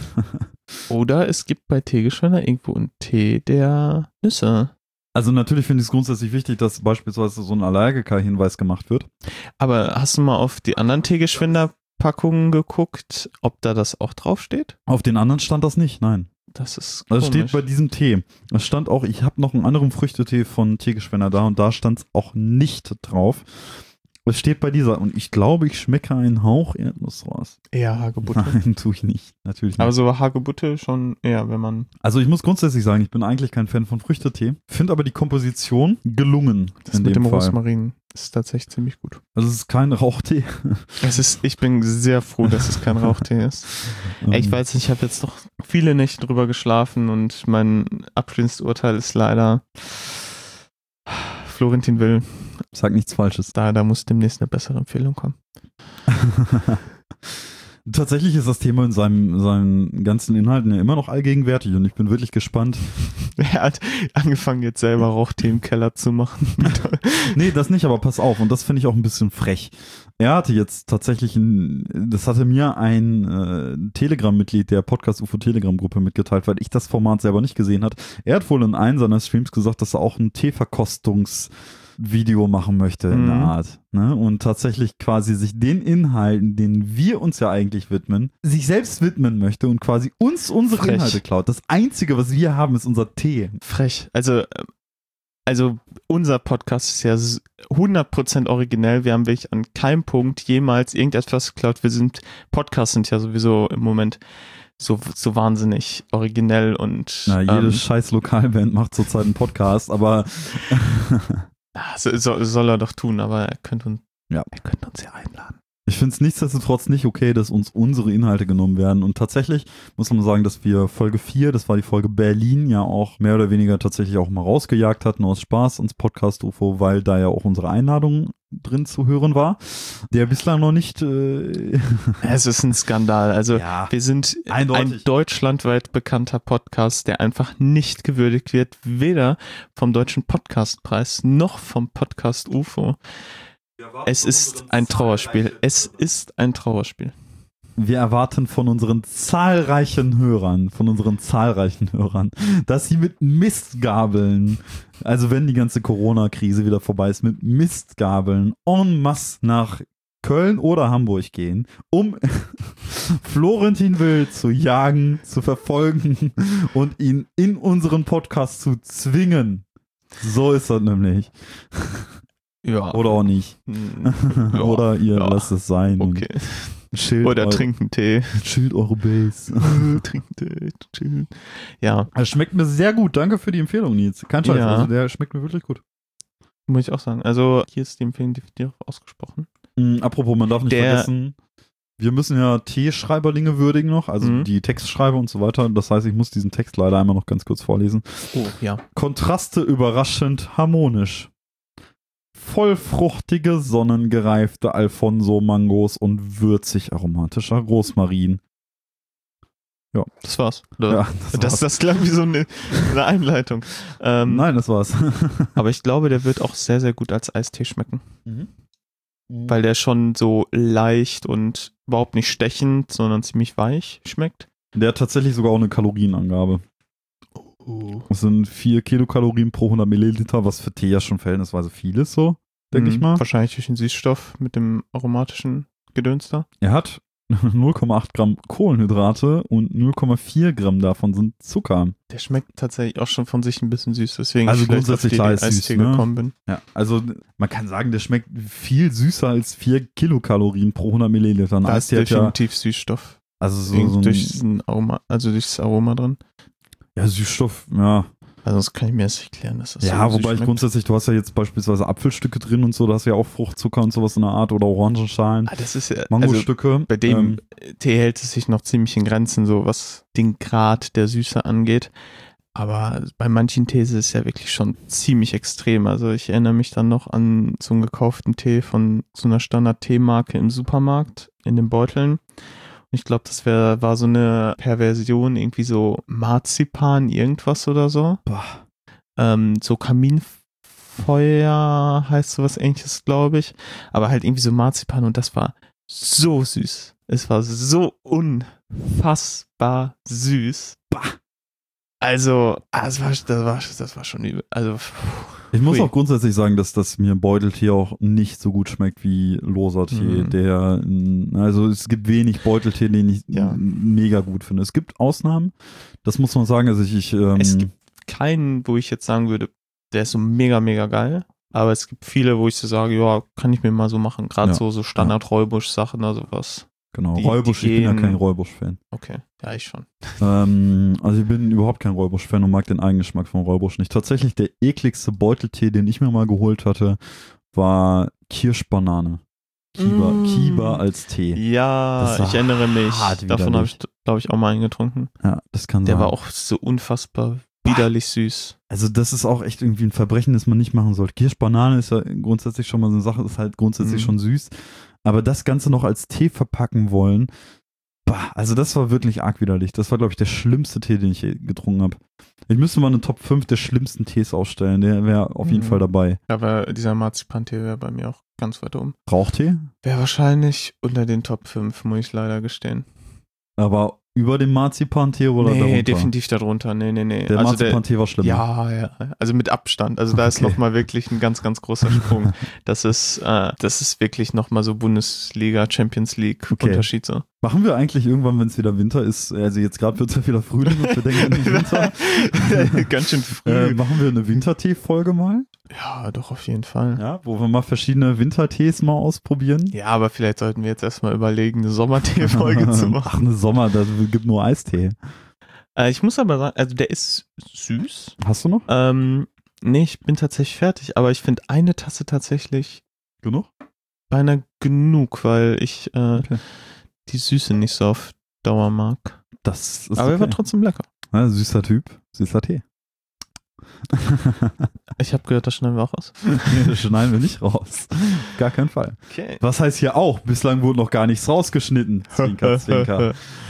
oder es gibt bei Teegeschwender irgendwo einen Tee der Nüsse. Also natürlich finde ich es grundsätzlich wichtig, dass beispielsweise so ein Allergiker-Hinweis gemacht wird. Aber hast du mal auf die anderen Teegeschwender-Packungen geguckt, ob da das auch draufsteht? Auf den anderen stand das nicht, nein. Das ist Also komisch. steht bei diesem Tee. Es stand auch, ich habe noch einen anderen Früchtetee von Teegeschwender da und da stand es auch nicht drauf. Es steht bei dieser und ich glaube, ich schmecke einen Hauch Erdnuss raus. eher Hagebutte. Nein, tue ich nicht. Natürlich nicht. Aber so Hagebutte schon eher, wenn man. Also ich muss grundsätzlich sagen, ich bin eigentlich kein Fan von Früchtetee. Finde aber die Komposition gelungen Das in mit dem dem Fall. Rosmarin ist tatsächlich ziemlich gut. Also es ist kein Rauchtee. Es ist, ich bin sehr froh, dass es kein Rauchtee ist. Ey, ich weiß nicht, ich habe jetzt noch viele Nächte drüber geschlafen und mein abschließendes Urteil ist leider Florentin Will. Sag nichts Falsches. Da, da muss demnächst eine bessere Empfehlung kommen. Tatsächlich ist das Thema in seinem, seinen ganzen Inhalten ja immer noch allgegenwärtig und ich bin wirklich gespannt. Er hat angefangen, jetzt selber Rauchtee im Keller zu machen. Nee, das nicht, aber pass auf. Und das finde ich auch ein bisschen frech. Er hatte jetzt tatsächlich, ein, das hatte mir ein äh, Telegram-Mitglied der Podcast-U F O-Telegram-Gruppe mitgeteilt, weil ich das Format selber nicht gesehen hat. Er hat wohl in einem seiner Streams gesagt, dass er auch ein Teeverkostungsvideo machen möchte in der Mhm. Art. Ne? Und tatsächlich quasi sich den Inhalten, denen wir uns ja eigentlich widmen, sich selbst widmen möchte und quasi uns unsere Frech. Inhalte klaut. Das Einzige, was wir haben, ist unser Tee. Frech. Also, also unser Podcast ist ja s- hundert Prozent originell. Wir haben wirklich an keinem Punkt jemals irgendetwas geklaut. Wir sind, Podcasts sind ja sowieso im Moment so, so wahnsinnig originell und Na, jede ähm, scheiß Lokalband macht zurzeit einen Podcast, aber ah, so, so, soll er doch tun, aber er könnte uns, Ja. er könnte uns ja einladen. ich finde es nichtsdestotrotz nicht okay, dass uns unsere Inhalte genommen werden. Und tatsächlich muss man sagen, dass wir Folge vier, das war die Folge Berlin, ja auch mehr oder weniger tatsächlich auch mal rausgejagt hatten aus Spaß ins Podcast-U F O, weil da ja auch unsere Einladung drin zu hören war, der bislang noch nicht äh, Es ist ein Skandal. Also ja, wir sind eindeutig. ein deutschlandweit bekannter Podcast, der einfach nicht gewürdigt wird, weder vom Deutschen Podcastpreis noch vom Podcast U F O. Es ist ein Trauerspiel. Es ist ein Trauerspiel. Wir erwarten von unseren zahlreichen Hörern, von unseren zahlreichen Hörern, dass sie mit Mistgabeln, also wenn die ganze Corona-Krise wieder vorbei ist, mit Mistgabeln en masse nach Köln oder Hamburg gehen, um Florentin Will zu jagen, zu verfolgen und ihn in unseren Podcast zu zwingen. So ist das nämlich. Ja. Oder auch nicht. Hm, ja, Oder ihr ja. lasst es sein. Okay. Und chillt Oder eu- trinken Tee. chillt eure Base. Trinken Tee. Chillen. Ja, Er schmeckt mir sehr gut. Danke für die Empfehlung, Nils. Kein Scheiß. Ja. Also der schmeckt mir wirklich gut. muss ich auch sagen. Also hier ist die Empfehlung definitiv ausgesprochen. Mhm, apropos, man darf nicht Der- vergessen, wir müssen ja T-Schreiberlinge würdigen noch, also Mhm. die Textschreiber und so weiter. Das heißt, ich muss diesen Text leider einmal noch ganz kurz vorlesen. Oh, ja. Kontraste überraschend harmonisch. Vollfruchtige, sonnengereifte Alfonso-Mangos und würzig aromatischer Rosmarin. Das war's. Oder? Ja, das Das, war's. das klang wie so eine, eine Einleitung. Ähm, Nein, das war's. Aber ich glaube, der wird auch sehr, sehr gut als Eistee schmecken. Mhm. Weil der schon so leicht und überhaupt nicht stechend, sondern ziemlich weich schmeckt. Der hat tatsächlich sogar auch eine Kalorienangabe. Uh. Das sind vier Kilokalorien pro hundert Milliliter, was für Tee ja schon verhältnisweise viel ist, so, denke ich mal. Wahrscheinlich durch den Süßstoff mit dem aromatischen Gedöns da. Er hat null Komma acht Gramm Kohlenhydrate und null Komma vier Gramm davon sind Zucker. Der schmeckt tatsächlich auch schon von sich ein bisschen süß, deswegen Also ich vielleicht grundsätzlich auf klar die ist süß, Eistee ne? gekommen bin. Ja, also man kann sagen, der schmeckt viel süßer als vier Kilokalorien pro hundert Milliliter. Ein Da ist Eistee hat ja, definitiv Süßstoff. also so, Irgend- so durch ein, diesen Aroma, also durch das Aroma drin. ja, Süßstoff, ja. Also das kann ich mir jetzt nicht klären, dass das Ja, so süß wobei ich schmeckt. grundsätzlich, du hast ja jetzt beispielsweise Apfelstücke drin und so, da hast du ja auch Fruchtzucker und sowas in der Art oder Orangenschalen, Ah, das ist ja, also Mangostücke. bei dem ähm, Tee hält es sich noch ziemlich in Grenzen, so was den Grad der Süße angeht. Aber bei manchen Tees ist es ja wirklich schon ziemlich extrem. Also ich erinnere mich dann noch an so einen gekauften Tee von so einer Standard-Teemarke im Supermarkt in den Beuteln. Und ich glaube, das wär, war so eine Perversion, irgendwie so Marzipan irgendwas oder so. boah, Ähm, so Kaminfeuer heißt sowas ähnliches, glaube ich. Aber halt irgendwie so Marzipan und das war so süß. Es war so unfassbar süß. Bah. Also, ah, das war, das war, das war schon übel. Also, pff, ich muss hui. auch grundsätzlich sagen, dass das mir Beuteltee auch nicht so gut schmeckt wie loser Tee. Mhm. Der, mm, also es gibt wenig Beuteltee, den ich Ja. mm, mega gut finde. Es gibt Ausnahmen, das muss man sagen. Also ich, ich ähm, Es gibt keinen, wo ich jetzt sagen würde, der ist so mega, mega geil. Aber es gibt viele, wo ich so sage, ja, kann ich mir mal so machen. Gerade Ja. so, so Standard-Räubusch-Sachen oder sowas. genau, die- Räubusch, die ich bin ja gehen- kein Räubusch-Fan. Okay, ja, ich schon. Ähm, also ich bin überhaupt kein Räubusch-Fan und mag den Eigengeschmack von Räubusch nicht. Tatsächlich der ekligste Beuteltee, den ich mir mal geholt hatte, war Kirschbanane. Kiba, Mm. Kiba als Tee. Ja, Das war ich erinnere mich. hart Davon habe widerlich. ich, glaube ich, auch mal einen getrunken. Ja, das kann Der sein. war auch so unfassbar widerlich süß. Also das ist auch echt irgendwie ein Verbrechen, das man nicht machen sollte. Kirschbanane ist ja grundsätzlich schon mal so eine Sache, ist halt grundsätzlich Mhm. schon süß. Aber das Ganze noch als Tee verpacken wollen, bah, also das war wirklich arg widerlich. Das war, glaube ich, der schlimmste Tee, den ich je getrunken habe. Ich müsste mal eine Top fünf der schlimmsten Tees aufstellen. Der wäre auf jeden Mhm. Fall dabei. Aber dieser Marzipan-Tee wäre bei mir auch ganz weit oben. Rauchtee? Wäre wahrscheinlich unter den Top fünf, muss ich leider gestehen. Aber über dem Marzipantee oder nee, darunter? definitiv darunter. Nee, nee, nee. Der also Marzipantee war schlimmer. Ja, ja. Also mit Abstand. Also da ist Okay. nochmal wirklich ein ganz, ganz großer Sprung. Das ist, äh, das ist wirklich nochmal so Bundesliga, Champions League Okay. Unterschied so. Machen wir eigentlich irgendwann, wenn es wieder Winter ist, also jetzt gerade wird es ja wieder Frühling und wir denken an den Winter. Ganz schön früh. Äh, machen wir eine Wintertee-Folge mal? Ja, doch, auf jeden Fall. Ja, wo wir mal verschiedene Wintertees mal ausprobieren. Ja, aber vielleicht sollten wir jetzt erstmal überlegen, eine Sommertee-Folge zu machen. Ach, eine Sommer, da gibt nur Eistee. Äh, ich muss aber sagen, also der ist süß. Hast du noch? Ähm, nee, ich bin tatsächlich fertig, aber ich finde eine Tasse tatsächlich Genug? beinahe genug, weil ich äh, Okay. die Süße nicht so auf Dauer mag. Das ist aber er war okay. trotzdem lecker. Ja, süßer Typ, süßer Tee. Ich habe gehört, das schneiden wir auch aus. Nee, das schneiden wir nicht raus. Gar keinen Fall. Okay. Was heißt hier auch? Bislang wurde noch gar nichts rausgeschnitten. Zwinker, zwinker.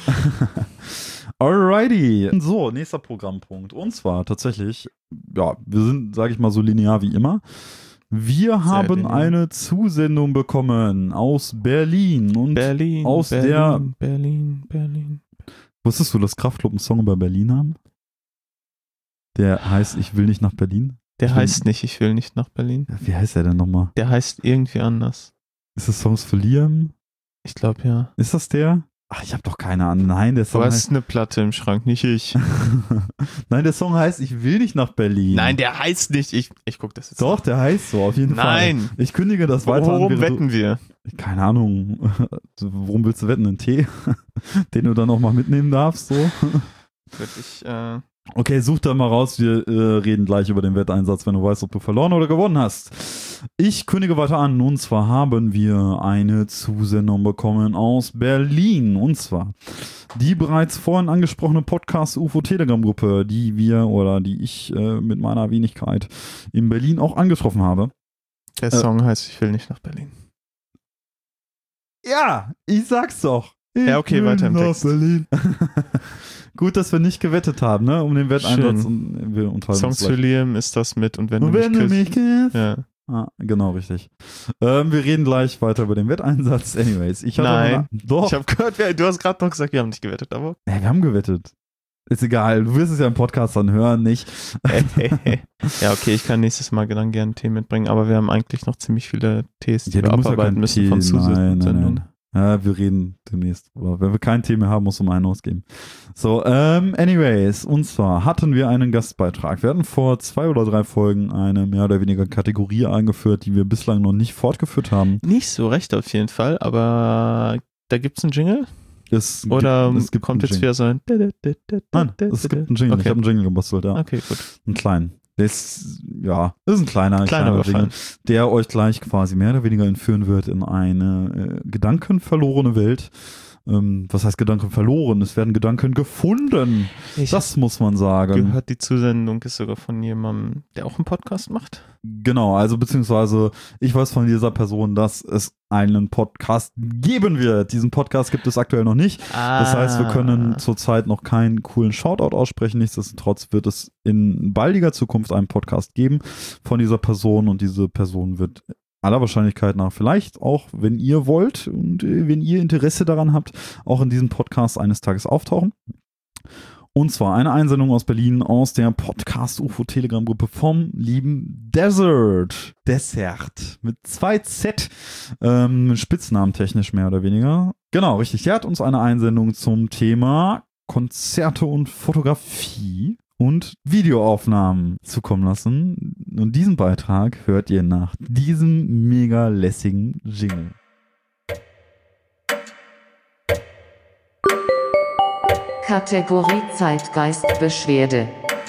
Alrighty. So, nächster Programmpunkt. Und zwar tatsächlich, ja, wir sind, sage ich mal, so linear wie immer. Wir haben linear. eine Zusendung bekommen aus Berlin. Und Berlin, aus Berlin, der- Berlin, Berlin. wusstest du, dass Kraftklub einen Song über Berlin haben? Der heißt Ich will nicht nach Berlin. Der Ich will- heißt nicht, ich will nicht nach Berlin. Wie heißt der denn nochmal? Der heißt irgendwie anders. Ist das Songs für Liam? Ich glaube ja. Ist das der? Ach, ich habe doch keine Ahnung. Nein, der Du Song hast heißt... eine Platte im Schrank, nicht ich. Nein, der Song heißt Ich will nicht nach Berlin. Nein, der heißt nicht, ich, ich guck das jetzt. Doch, der heißt so, auf jeden Fall. Nein. Ich kündige das weiter an. Worum während wetten wir? Du, keine Ahnung. Worum willst du wetten? Einen Tee? Den du dann auch mal mitnehmen darfst, so? Würde ich, äh, Okay, such da mal raus. Wir äh, reden gleich über den Wetteinsatz, wenn du weißt, ob du verloren oder gewonnen hast. Ich kündige weiter an. Und zwar haben wir eine Zusendung bekommen aus Berlin. Und zwar die bereits vorhin angesprochene Podcast-U F O-Telegram-Gruppe, die wir oder die ich äh, mit meiner Wenigkeit in Berlin auch angetroffen habe. der Äh. Song heißt Ich will nicht nach Berlin. Ja, ich sag's doch. Ich Ja, okay, will weiter im nach Text. Berlin. Gut, dass wir nicht gewettet haben, ne? Um den Wetteinsatz. Schön. Und wir unterhalten Songs uns für gleich. Liam ist das mit und wenn Und du wenn mich du küsst. mich kisst. Ja. Ah, genau, richtig. Ähm, wir reden gleich weiter über den Wetteinsatz. Anyways, ich hatte Nein. Mal, doch. Ich habe gehört, wer- du hast gerade noch gesagt, wir haben nicht gewettet, aber Ja, wir haben gewettet. Ist egal, du wirst es ja im Podcast dann hören, nicht? Ja, okay, ich kann nächstes Mal dann gerne einen Tee mitbringen, aber wir haben eigentlich noch ziemlich viele Tees, die Ja, wir du musst ja abarbeiten keinen müssen Tee- von nein, nein, Zusendungen. nein. Ja, wir reden demnächst. Aber wenn wir keinen Tee mehr haben, muss um einen ausgeben. So, ähm, anyways, und zwar hatten wir einen Gastbeitrag. Wir hatten vor zwei oder drei Folgen eine mehr oder weniger Kategorie eingeführt, die wir bislang noch nicht fortgeführt haben. Nicht so recht auf jeden Fall, aber da gibt es einen Jingle? Es Oder gibt, es gibt kommt einen jetzt Jingle. wieder so ein... Nein, es gibt einen Jingle. Okay. Ich habe einen Jingle gebastelt, ja. Okay, gut. Einen kleinen. Der ist, ja, ist ein kleiner, Kleiner kleiner aber Jingle, fein. der euch gleich quasi mehr oder weniger entführen wird in eine äh, gedankenverlorene Welt. Ähm, was heißt Gedanken verloren? Es werden Gedanken gefunden. Ich Das muss man sagen. gehört, die Zusendung ist sogar von jemandem, der auch einen Podcast macht. Genau, also beziehungsweise ich weiß von dieser Person, dass es einen Podcast geben wird. Diesen Podcast gibt es aktuell noch nicht. Das heißt, wir können zurzeit noch keinen coolen Shoutout aussprechen. Nichtsdestotrotz wird es in baldiger Zukunft einen Podcast geben von dieser Person und diese Person wird aller Wahrscheinlichkeit nach vielleicht auch, wenn ihr wollt und äh, wenn ihr Interesse daran habt, auch in diesem Podcast eines Tages auftauchen. Und zwar eine Einsendung aus Berlin aus der Podcast-U F O-Telegram-Gruppe vom lieben Desert. Desert. Mit zwei Z. Ähm, Spitznamen technisch mehr oder weniger. Genau, richtig. Der hat uns eine Einsendung zum Thema Konzerte und Fotografie und Videoaufnahmen zukommen lassen. Und diesen Beitrag hört ihr nach diesem mega lässigen Jingle. Kategorie Zeitgeistbeschwerde.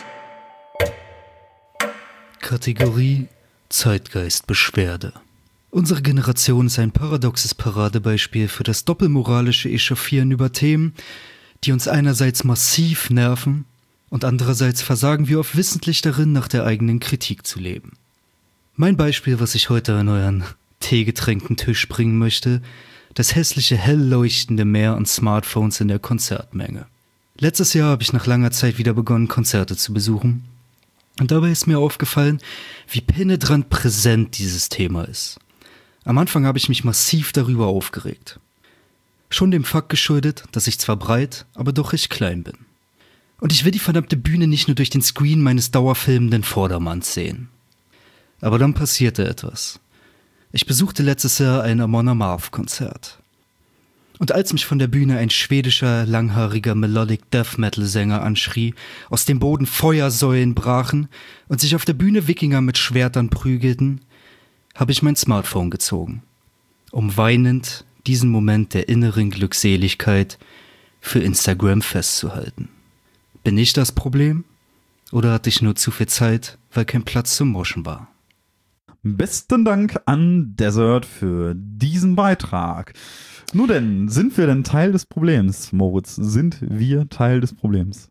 Kategorie Zeitgeistbeschwerde. Unsere Generation ist ein paradoxes Paradebeispiel für das doppelmoralische Echauffieren über Themen, die uns einerseits massiv nerven und andererseits versagen wir oft wissentlich darin, nach der eigenen Kritik zu leben. Mein Beispiel, was ich heute an euren teegetränkten Tisch bringen möchte, das hässliche hell leuchtende Meer an Smartphones in der Konzertmenge. Letztes Jahr habe ich nach langer Zeit wieder begonnen, Konzerte zu besuchen. Und dabei ist mir aufgefallen, wie penetrant präsent dieses Thema ist. Am Anfang habe ich mich massiv darüber aufgeregt. Schon dem Fakt geschuldet, dass ich zwar breit, aber doch recht klein bin. Und ich will die verdammte Bühne nicht nur durch den Screen meines dauerfilmenden Vordermanns sehen. Aber dann passierte etwas. Ich besuchte letztes Jahr ein Amon Amarth-Konzert. Und als mich von der Bühne ein schwedischer, langhaariger Melodic Death Metal Sänger anschrie, aus dem Boden Feuersäulen brachen und sich auf der Bühne Wikinger mit Schwertern prügelten, habe ich mein Smartphone gezogen, um weinend diesen Moment der inneren Glückseligkeit für Instagram festzuhalten. Bin ich das Problem? Oder hatte ich nur zu viel Zeit, weil kein Platz zum Moschen war? Besten Dank an Desert für diesen Beitrag. Nun denn, sind wir denn Teil des Problems, Moritz? Sind wir Teil des Problems?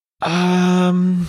Ähm,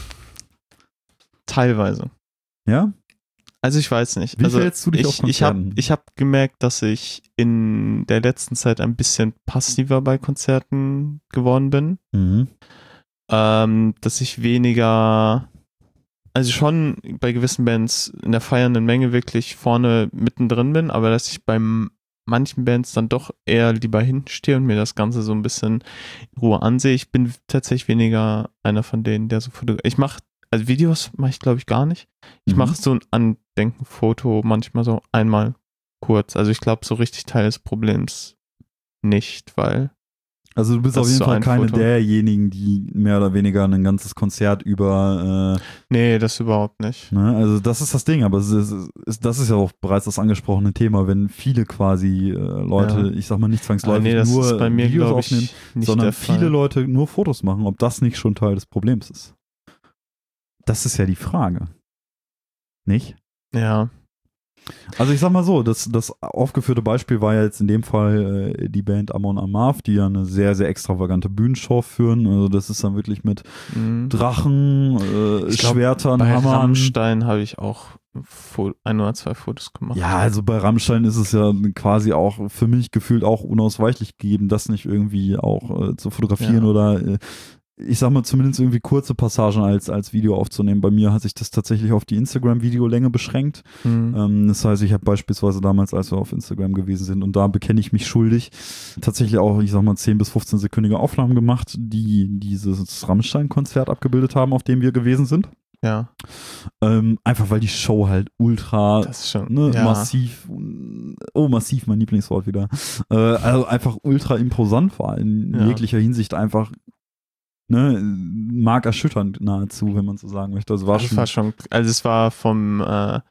teilweise. Ja? Also ich weiß nicht. Wie also verhältst du dich auf ich, ich habe Konzerten? ich hab gemerkt, dass ich in der letzten Zeit ein bisschen passiver bei Konzerten geworden bin. Mhm. Ähm, dass ich weniger, also schon bei gewissen Bands in der feiernden Menge wirklich vorne mittendrin bin, aber dass ich bei manchen Bands dann doch eher lieber hinten stehe und mir das Ganze so ein bisschen in Ruhe ansehe. Ich bin tatsächlich weniger einer von denen, der so fotografiert. Ich mache, also Videos mache ich glaube ich gar nicht. Ich Mhm. mache so ein Andenkenfoto manchmal so einmal kurz. Also ich glaube so richtig Teil des Problems nicht, weil Also du bist Das auf ist jeden so Fall ein keine Foto. derjenigen, die mehr oder weniger ein ganzes Konzert über, äh, nee, das überhaupt nicht. ne? Also das ist das Ding, aber es ist, ist, das ist ja auch bereits das angesprochene Thema, wenn viele quasi äh, Leute, Ja. ich sag mal nicht Ah, zwangsläufig nee, das nur ist bei mir Videos glaube aufnehmen, ich nicht sondern der Fall. viele Leute nur Fotos machen, ob das nicht schon Teil des Problems ist. Das ist ja die Frage. Nicht? Ja. Also ich sag mal so, das, das aufgeführte Beispiel war ja jetzt in dem Fall äh, die Band Amon Amarth, die ja eine sehr, sehr extravagante Bühnenshow führen. Also das ist dann wirklich mit Mhm. Drachen, äh, Ich glaub, Schwertern, Bei Hammern. Rammstein habe ich auch Fo- ein oder zwei Fotos gemacht. Ja, also bei Rammstein ist es ja quasi auch für mich gefühlt auch unausweichlich gegeben, das nicht irgendwie auch äh, zu fotografieren Ja. oder äh, ich sag mal, zumindest irgendwie kurze Passagen als, als Video aufzunehmen. Bei mir hat sich das tatsächlich auf die Instagram-Videolänge beschränkt. Mhm. Ähm, das heißt, ich habe beispielsweise damals, als wir auf Instagram gewesen sind, und da bekenne ich mich schuldig, tatsächlich auch, ich sag mal, zehn bis fünfzehn sekündige Aufnahmen gemacht, die dieses Rammstein-Konzert abgebildet haben, auf dem wir gewesen sind. Ja. Ähm, einfach weil die Show halt ultra Das ist schon, ne, ja. massiv, oh massiv, mein Lieblingswort wieder, äh, also einfach ultra imposant war, in Ja. jeglicher Hinsicht einfach, ne, markerschütternd nahezu, wenn man so sagen möchte. Also war Das schon, war schon, also es war vom, äh,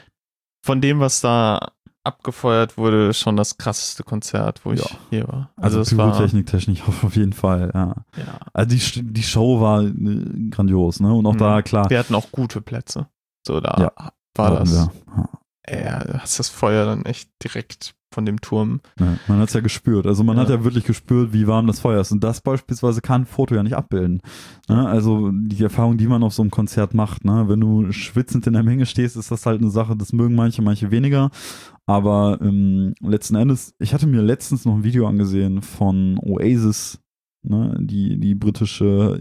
von dem, was da abgefeuert wurde, schon das krasseste Konzert, wo ich Ja. hier war. also, Also, es war, Pyrotechnik-technisch auf jeden Fall, ja. ja. Also die, die Show war äh, grandios, ne, und auch Mhm. da, klar, Wir hatten auch gute Plätze. So, da Ja, war hatten das. wir. Ja. Ja, du hast das Feuer dann echt direkt von dem Turm. Ja, man hat es ja gespürt. Also man Ja. hat ja wirklich gespürt, wie warm das Feuer ist. Und das beispielsweise kann ein Foto ja nicht abbilden. Ne? Also die Erfahrung, die man auf so einem Konzert macht, ne? Wenn du schwitzend in der Menge stehst, ist das halt eine Sache, das mögen manche, manche weniger. Aber ähm, letzten Endes, ich hatte mir letztens noch ein Video angesehen von Oasis, ne? die, die britische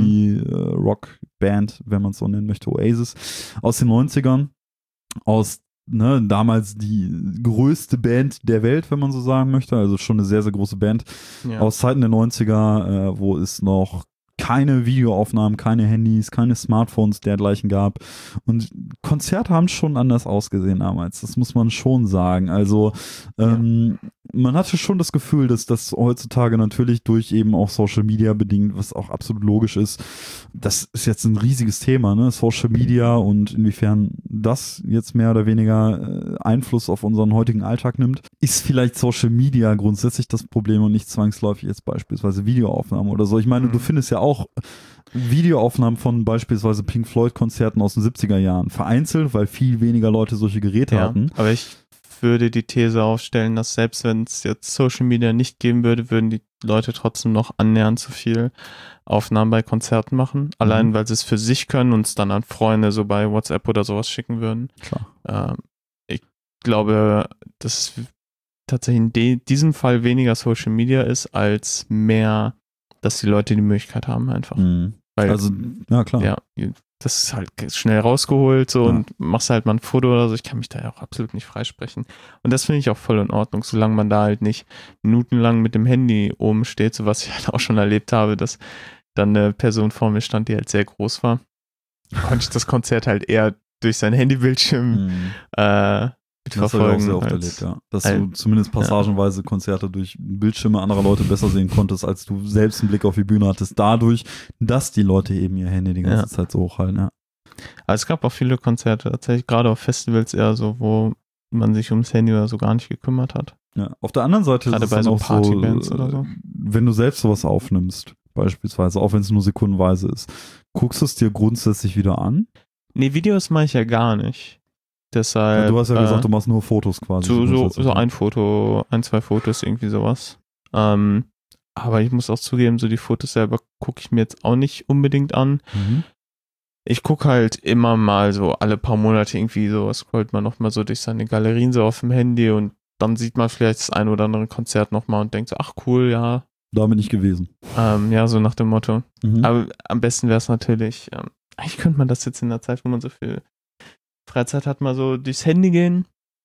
Indie-Rock-Band, wenn man es so nennen möchte, Oasis, aus den neunzigern. Aus Ne, damals die größte Band der Welt, wenn man so sagen möchte, also schon eine sehr, sehr große Band, Ja. aus Zeiten der neunziger, äh, wo es noch keine Videoaufnahmen, keine Handys, keine Smartphones dergleichen gab, und Konzerte haben schon anders ausgesehen damals, das muss man schon sagen, also ähm, ja. Man hatte schon das Gefühl, dass das heutzutage natürlich durch eben auch Social Media bedingt, was auch absolut logisch ist, das ist jetzt ein riesiges Thema, ne? Social Media und inwiefern das jetzt mehr oder weniger äh, Einfluss auf unseren heutigen Alltag nimmt. Ist vielleicht Social Media grundsätzlich das Problem und nicht zwangsläufig jetzt beispielsweise Videoaufnahmen oder so. Ich meine, Mhm. du findest ja auch Videoaufnahmen von beispielsweise Pink Floyd-Konzerten aus den siebziger Jahren. Vereinzelt, weil viel weniger Leute solche Geräte Ja, hatten. aber ich würde die These aufstellen, dass selbst wenn es jetzt Social Media nicht geben würde, würden die Leute trotzdem noch annähernd so viel Aufnahmen bei Konzerten machen. Allein, Mhm. weil sie es für sich können und es dann an Freunde so bei WhatsApp oder sowas schicken würden. Klar. Ähm, ich glaube, dass es tatsächlich in de- diesem Fall weniger Social Media ist, als mehr, dass die Leute die Möglichkeit haben einfach. Mhm. Weil, Also, ja klar. ja, das ist halt schnell rausgeholt so Ja. und machst halt mal ein Foto oder so. Ich kann mich da ja auch absolut nicht freisprechen. Und das finde ich auch voll in Ordnung, solange man da halt nicht minutenlang mit dem Handy oben steht, so was ich halt auch schon erlebt habe, dass dann eine Person vor mir stand, die halt sehr groß war. Konnte ich das Konzert halt eher durch sein Handybildschirm Mhm. äh, Das habe ich auch mitverfolgen. sehr oft als- erlebt, ja. Dass als- du zumindest passagenweise Konzerte durch Bildschirme anderer Leute besser sehen konntest, als du selbst einen Blick auf die Bühne hattest. Dadurch, dass die Leute eben ihr Handy die ganze Ja. Zeit so hochhalten, ja. Aber es gab auch viele Konzerte, tatsächlich gerade auf Festivals eher so, wo man sich ums Handy oder so gar nicht gekümmert hat. Ja, auf der anderen Seite Gerade ist es bei dann so auch Partybands so, oder so. wenn du selbst sowas aufnimmst, beispielsweise, auch wenn es nur sekundenweise ist, guckst du es dir grundsätzlich wieder an? Nee, Videos mache ich ja gar nicht. Deshalb, du hast ja äh, gesagt, du machst nur Fotos quasi. so, so, grundsätzlich. so ein Foto, ein, zwei Fotos, irgendwie sowas. Ähm, aber ich muss auch zugeben, so die Fotos selber gucke ich mir jetzt auch nicht unbedingt an. Mhm. Ich gucke halt immer mal so alle paar Monate irgendwie so, scrollt man nochmal so durch seine Galerien so auf dem Handy und dann sieht man vielleicht das ein oder andere Konzert nochmal und denkt so, ach cool, ja. Da bin ich gewesen. Ähm, ja, so nach dem Motto. Mhm. Aber am besten wäre es natürlich, ähm, eigentlich könnte man das jetzt in der Zeit, wo man so viel Freizeit hat, mal so durchs Handy gehen,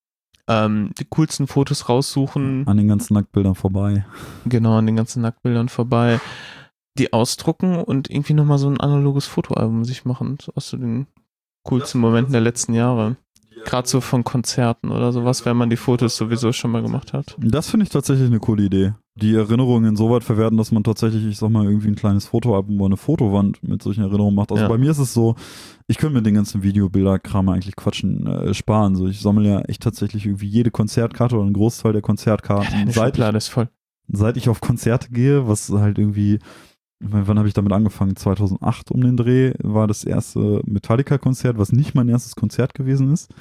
ähm, die coolsten Fotos raussuchen, An den ganzen Nacktbildern vorbei. genau an den ganzen Nacktbildern vorbei, die ausdrucken und irgendwie nochmal so ein analoges Fotoalbum sich machen, so aus so den coolsten Momenten der letzten Jahre. Gerade so von Konzerten oder sowas, wenn man die Fotos sowieso schon mal gemacht hat. Das finde ich tatsächlich eine coole Idee. Die Erinnerungen insoweit verwerten, dass man tatsächlich, ich sag mal, irgendwie ein kleines Fotoalbum oder eine Fotowand mit solchen Erinnerungen macht. Also Ja. bei mir ist es so, ich könnte mir den ganzen Videobilderkram eigentlich quatschen, äh, sparen. So, ich sammle ja echt tatsächlich irgendwie jede Konzertkarte oder einen Großteil der Konzertkarten. Deine seit, ich, Schublade ist voll. seit ich auf Konzerte gehe, was halt irgendwie, ich meine, wann habe ich damit angefangen? zweitausendacht um den Dreh war das erste Metallica-Konzert, was nicht mein erstes Konzert gewesen ist.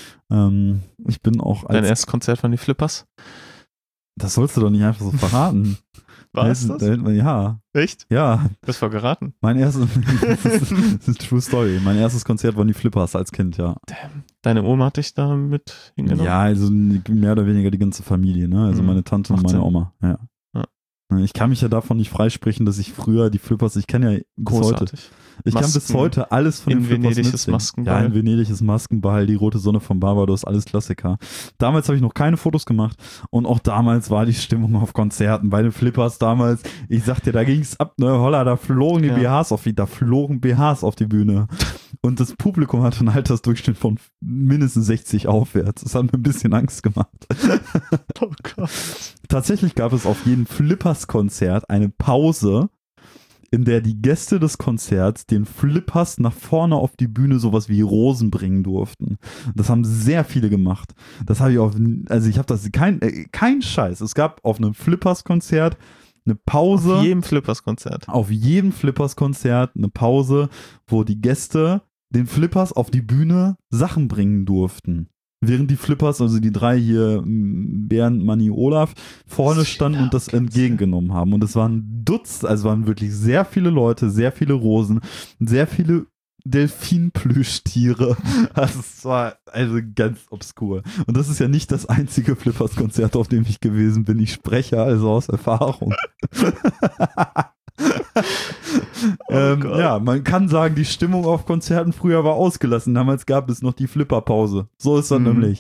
Ähm, ich bin auch als Dein erstes Konzert waren die Flippers. Das sollst du doch nicht einfach so verraten. War Da es hält- das? da hält man- Ja, Echt? ja. Das war geraten. Mein erstes, das ist eine True Story. Mein erstes Konzert waren die Flippers als Kind, ja. Deine Oma hat dich da mit hingenommen? Ja, also mehr oder weniger die ganze Familie, ne? Also Mhm. meine Tante und Macht meine Sinn. Oma, ja. Ich kann mich ja davon nicht freisprechen, dass ich früher die Flippers, ich kenne ja bis heute, Großartig. ich kann bis Masken. heute alles von In den Flippers Venedig ist mitsingen. Maskenball. Ja, in Venedig ist Maskenball, die rote Sonne von Barbados, alles Klassiker. Damals habe ich noch keine Fotos gemacht und auch damals war die Stimmung auf Konzerten bei den Flippers damals, ich sag dir, da ging's ab, ne, holla, da flogen die Ja. B Hs auf die, da flogen B Hs auf die Bühne. Und das Publikum hatte einen Altersdurchschnitt von mindestens sechzig aufwärts. Das hat mir ein bisschen Angst gemacht. Oh Gott. Tatsächlich gab es auf jedem Flippers-Konzert eine Pause, in der die Gäste des Konzerts den Flippers nach vorne auf die Bühne sowas wie Rosen bringen durften. Das haben sehr viele gemacht. Das habe ich auf, also ich habe das, kein, äh, kein Scheiß. Es gab auf einem Flippers-Konzert eine Pause. Auf jedem Flippers-Konzert. Auf jedem Flippers-Konzert eine Pause, wo die Gäste den Flippers auf die Bühne Sachen bringen durften. Während die Flippers, also die drei hier, m, Bernd, Manni, Olaf, vorne standen und das entgegengenommen haben. Und es waren Dutzend, also waren wirklich sehr viele Leute, sehr viele Rosen, sehr viele Delfinplüschtiere. Also es war also ganz obskur. Und das ist ja nicht das einzige Flippers-Konzert, auf dem ich gewesen bin. Ich spreche also aus Erfahrung. ähm, Gott. ja, man kann sagen, die Stimmung auf Konzerten früher war ausgelassen. Damals gab es noch die Flipperpause. So ist das Mhm. nämlich.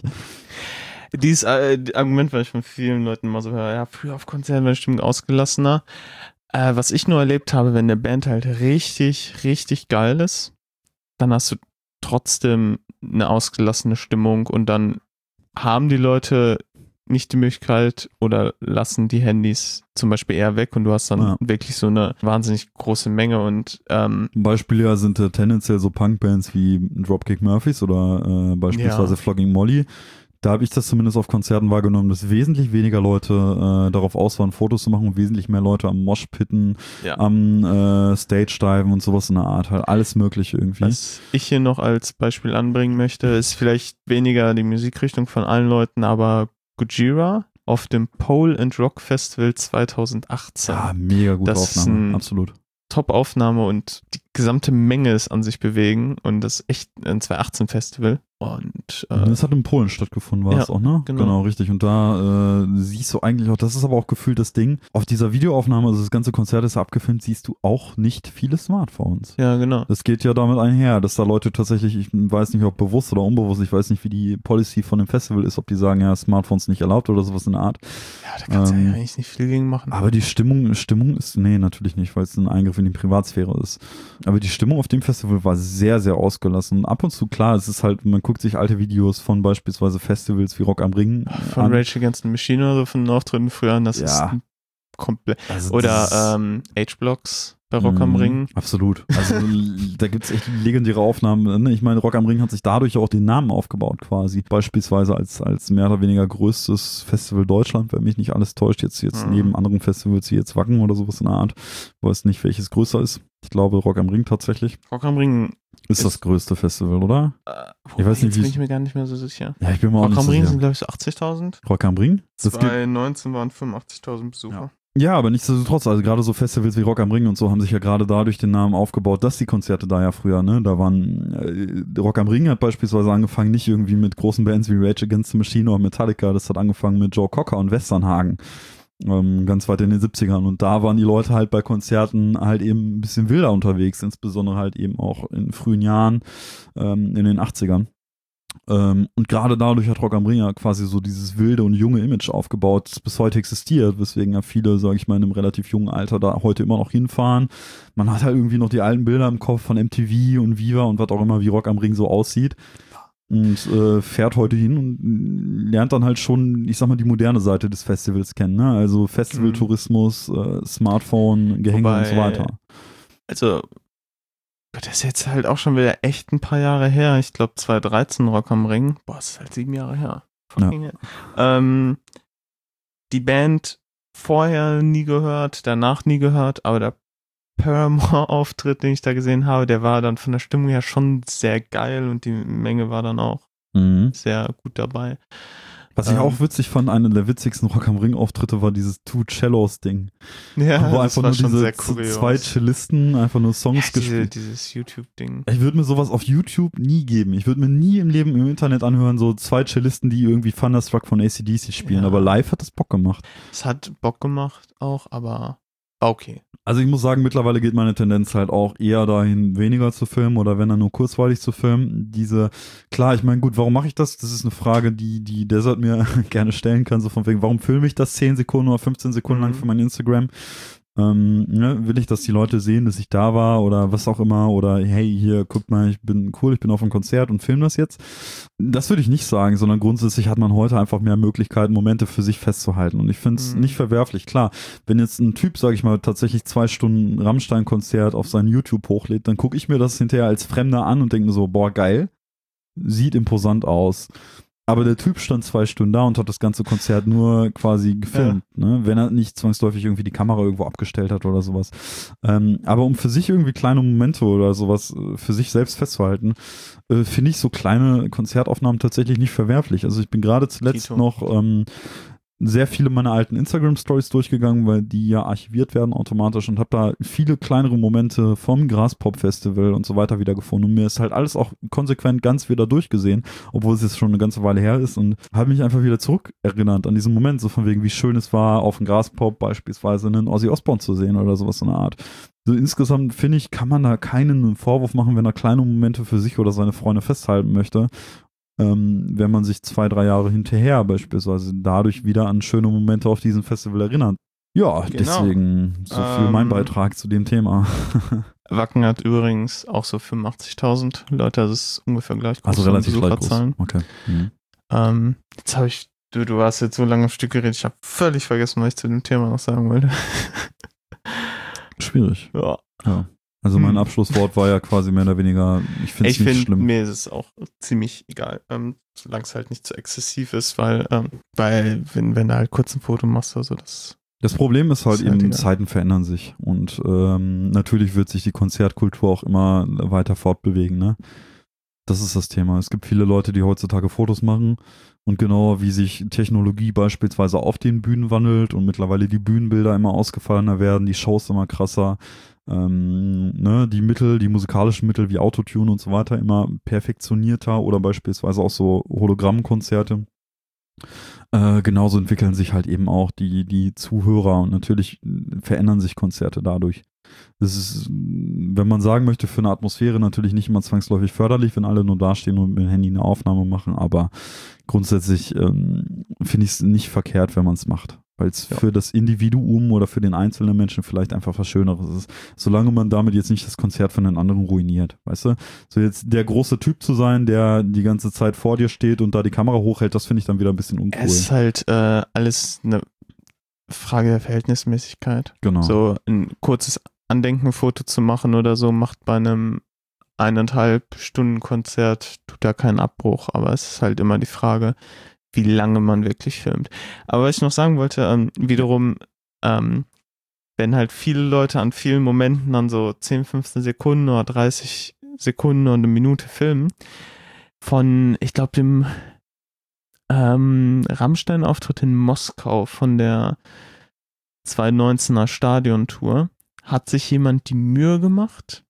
Dieses äh, Argument, was ich von vielen Leuten mal so höre, ja, früher auf Konzerten war die Stimmung ausgelassener. Äh, was ich nur erlebt habe, wenn eine Band halt richtig, richtig geil ist, dann hast du trotzdem eine ausgelassene Stimmung und dann haben die Leute nicht die Möglichkeit oder lassen die Handys zum Beispiel eher weg und du hast dann Ja. wirklich so eine wahnsinnig große Menge und ähm, Beispiele ja sind äh, tendenziell so Punkbands wie Dropkick Murphys oder äh, beispielsweise Ja. Flogging Molly. Da habe ich das zumindest auf Konzerten wahrgenommen, dass wesentlich weniger Leute äh, darauf aus waren, Fotos zu machen und wesentlich mehr Leute am Moshpitten, ja. am äh, Stage-Diven und sowas in der Art. Halt alles mögliche irgendwie. Was ich hier noch als Beispiel anbringen möchte, ist vielleicht weniger die Musikrichtung von allen Leuten, aber Gojira auf dem Pole and Rock Festival zweitausendachtzehn. Ja, mega gute Das ist Aufnahme, ein- absolut. Top-Aufnahme und die gesamte Menge ist an sich bewegen und das ist echt ein zweitausendachtzehn Festival und äh, Das hat in Polen stattgefunden, war ja, es auch, ne? genau. richtig. Und da äh, siehst du eigentlich auch, das ist aber auch gefühlt das Ding, auf dieser Videoaufnahme, also das ganze Konzert ist ja abgefilmt, siehst du auch nicht viele Smartphones. ja, genau. Das geht ja damit einher, dass da Leute tatsächlich, ich weiß nicht, ob bewusst oder unbewusst, ich weiß nicht, wie die Policy von dem Festival ist, ob die sagen, ja, Smartphones nicht erlaubt oder sowas in der Art. Ja, da kannst du Ähm, ja eigentlich nicht viel gegen machen. Aber die Stimmung, Stimmung ist, nee, natürlich nicht, weil es ein Eingriff in die Privatsphäre ist. Aber die Stimmung auf dem Festival war sehr, sehr ausgelassen. Ab und zu, klar, es ist halt, man guckt sich alte Videos von beispielsweise Festivals wie Rock am Ring Von an. Rage Against the Machine oder so, von den Auftritten früher an, das Ja. ist ein komplett. Also Oder das- ähm, H-Blocks bei Rock am Mhm, Ring. Absolut. Also da gibt es echt legendäre Aufnahmen. Ne? Ich meine, Rock am Ring hat sich dadurch auch den Namen aufgebaut quasi. Beispielsweise als, als mehr oder weniger größtes Festival Deutschland, wenn mich nicht alles täuscht. Jetzt, jetzt Mhm. neben anderen Festivals wie jetzt Wacken oder sowas in der Art. Ich weiß nicht, welches größer ist. Ich glaube Rock am Ring tatsächlich. Rock am Ring. Ist, Ist- das größte Festival, oder? Äh, Ich weiß nicht, jetzt wie bin es- ich mir gar nicht mehr so sicher. Ja, ich bin mir auch Rock nicht am so Ring sicher. sind, glaube ich, so achtzigtausend. Rock am Ring? Das gibt, zweitausendneunzehn waren fünfundachtzigtausend Besucher. ja, aber nichtsdestotrotz, also gerade so Festivals wie Rock am Ring und so haben sich ja gerade dadurch den Namen aufgebaut, dass die Konzerte da ja früher, ne, da waren, äh, Rock am Ring hat beispielsweise angefangen, nicht irgendwie mit großen Bands wie Rage Against the Machine oder Metallica, das hat angefangen mit Joe Cocker und Westernhagen, ähm, ganz weit in den siebzigern und da waren die Leute halt bei Konzerten halt eben ein bisschen wilder unterwegs, insbesondere halt eben auch in frühen Jahren, ähm, in den achtzigern. Ähm, und gerade dadurch hat Rock am Ring ja quasi so dieses wilde und junge Image aufgebaut, das bis heute existiert, weswegen ja viele, sage ich mal, in einem relativ jungen Alter da heute immer noch hinfahren. Man hat halt irgendwie noch die alten Bilder im Kopf von M T V und Viva und was auch immer, wie Rock am Ring so aussieht. Und äh, fährt heute hin und lernt dann halt schon, ich sag mal, die moderne Seite des Festivals kennen, ne? Also Festivaltourismus, äh, Smartphone, Gehänge und so Wobei- weiter. Also, das ist jetzt halt auch schon wieder echt ein paar Jahre her. Ich glaube zweitausenddreizehn Rock am Ring. Boah, das ist halt sieben Jahre her. Fucking hell. Ähm, die Band vorher nie gehört, danach nie gehört, aber der Paramore-Auftritt, den ich da gesehen habe, der war dann von der Stimmung her schon sehr geil und die Menge war dann auch Mhm. sehr gut dabei. Was ich Ähm. auch witzig fand, einer der witzigsten Rock am Ring Auftritte war dieses Two Cellos Ding. Ja, wo das einfach war nur schon diese sehr z- kurios. zwei Cellisten einfach nur Songs ja, diese, gespielt. dieses YouTube-Ding. Ich würde mir sowas auf YouTube nie geben. Ich würde mir nie im Leben im Internet anhören, so zwei Cellisten, die irgendwie Thunderstruck von A C D C spielen. Ja. Aber live hat das Bock gemacht. Es hat Bock gemacht auch, aber okay. Also ich muss sagen, mittlerweile geht meine Tendenz halt auch eher dahin, weniger zu filmen oder wenn dann nur kurzweilig zu filmen. Diese, klar, ich meine, gut, warum mache ich das? Das ist eine Frage, die die Desert mir gerne stellen kann, so von wegen, warum filme ich das zehn Sekunden oder fünfzehn Sekunden lang Mhm. für mein Instagram? Ähm, ne, will ich, dass die Leute sehen, dass ich da war oder was auch immer oder hey, hier, guck mal, ich bin cool, ich bin auf einem Konzert und film das jetzt. Das würde ich nicht sagen, sondern grundsätzlich hat man heute einfach mehr Möglichkeiten, Momente für sich festzuhalten und ich finde es Mhm. nicht verwerflich. Klar, wenn jetzt ein Typ, sage ich mal, tatsächlich zwei Stunden Rammstein-Konzert auf seinen YouTube hochlädt, dann gucke ich mir das hinterher als Fremder an und denke mir so, boah, geil, sieht imposant aus. Aber der Typ stand zwei Stunden da und hat das ganze Konzert nur quasi gefilmt, ne? Wenn er nicht zwangsläufig irgendwie die Kamera irgendwo abgestellt hat oder sowas. Ähm, aber um für sich irgendwie kleine Momente oder sowas äh, für sich selbst festzuhalten, äh, finde ich so kleine Konzertaufnahmen tatsächlich nicht verwerflich. Also ich bin gerade zuletzt Tito. noch ähm, sehr viele meiner alten Instagram-Stories durchgegangen, weil die ja archiviert werden automatisch und habe da viele kleinere Momente vom Graspop-Festival und so weiter wieder gefunden. Und mir ist halt alles auch konsequent ganz wieder durchgesehen, obwohl es jetzt schon eine ganze Weile her ist und habe mich einfach wieder zurückerinnert an diesen Moment, so von wegen, wie schön es war, auf dem Graspop beispielsweise einen Ozzy Osbourne zu sehen oder sowas in der Art. So insgesamt finde ich, kann man da keinen Vorwurf machen, wenn er kleine Momente für sich oder seine Freunde festhalten möchte. Ähm, wenn man sich zwei, drei Jahre hinterher beispielsweise dadurch wieder an schöne Momente auf diesem Festival erinnert. Ja, Genau. deswegen so viel Ähm, mein Beitrag zu dem Thema. Wacken hat übrigens auch so fünfundachtzigtausend Leute, also es ist ungefähr gleich groß. Also von relativ gleich groß. Besucherzahlen. Okay. Mhm. Ähm, jetzt habe ich, du, du hast jetzt so lange im Stück geredet, ich habe völlig vergessen, was ich zu dem Thema noch sagen wollte. Schwierig. Ja. Ja. Also mein Hm. Abschlusswort war ja quasi mehr oder weniger, ich finde es Ich nicht finde, schlimm. mir ist es auch ziemlich egal, ähm, solange es halt nicht zu exzessiv ist, weil, ähm, weil wenn, wenn du halt kurz ein Foto machst, also das. Das Problem ist halt Ist halt eben, egal. Zeiten verändern sich und ähm, natürlich wird sich die Konzertkultur auch immer weiter fortbewegen, ne? Das ist das Thema. Es gibt viele Leute, die heutzutage Fotos machen und genau wie sich Technologie beispielsweise auf den Bühnen wandelt und mittlerweile die Bühnenbilder immer ausgefallener werden, die Shows immer krasser, ähm, ne, die Mittel, die musikalischen Mittel wie Autotune und so weiter immer perfektionierter oder beispielsweise auch so Hologrammkonzerte. Äh, genauso entwickeln sich halt eben auch die, die Zuhörer und natürlich verändern sich Konzerte dadurch. Das ist, wenn man sagen möchte, für eine Atmosphäre natürlich nicht immer zwangsläufig förderlich, wenn alle nur dastehen und mit dem Handy eine Aufnahme machen, aber grundsätzlich ähm, finde ich es nicht verkehrt, wenn man es macht, weil es Ja. für das Individuum oder für den einzelnen Menschen vielleicht einfach was Schöneres ist, solange man damit jetzt nicht das Konzert von den anderen ruiniert, weißt du? So jetzt der große Typ zu sein, der die ganze Zeit vor dir steht und da die Kamera hochhält, das finde ich dann wieder ein bisschen uncool. Es ist halt äh, alles eine Frage der Verhältnismäßigkeit. Genau. So ein kurzes Andenkenfoto zu machen oder so, macht bei einem eineinhalb Stunden Konzert, tut da keinen Abbruch, aber es ist halt immer die Frage, wie lange man wirklich filmt. Aber was ich noch sagen wollte, ähm, wiederum, ähm, wenn halt viele Leute an vielen Momenten dann so zehn, fünfzehn Sekunden oder dreißig Sekunden oder eine Minute filmen, von, ich glaube, dem ähm, Rammstein-Auftritt in Moskau von der zweitausendneunzehner Stadiontour, hat sich jemand die Mühe gemacht.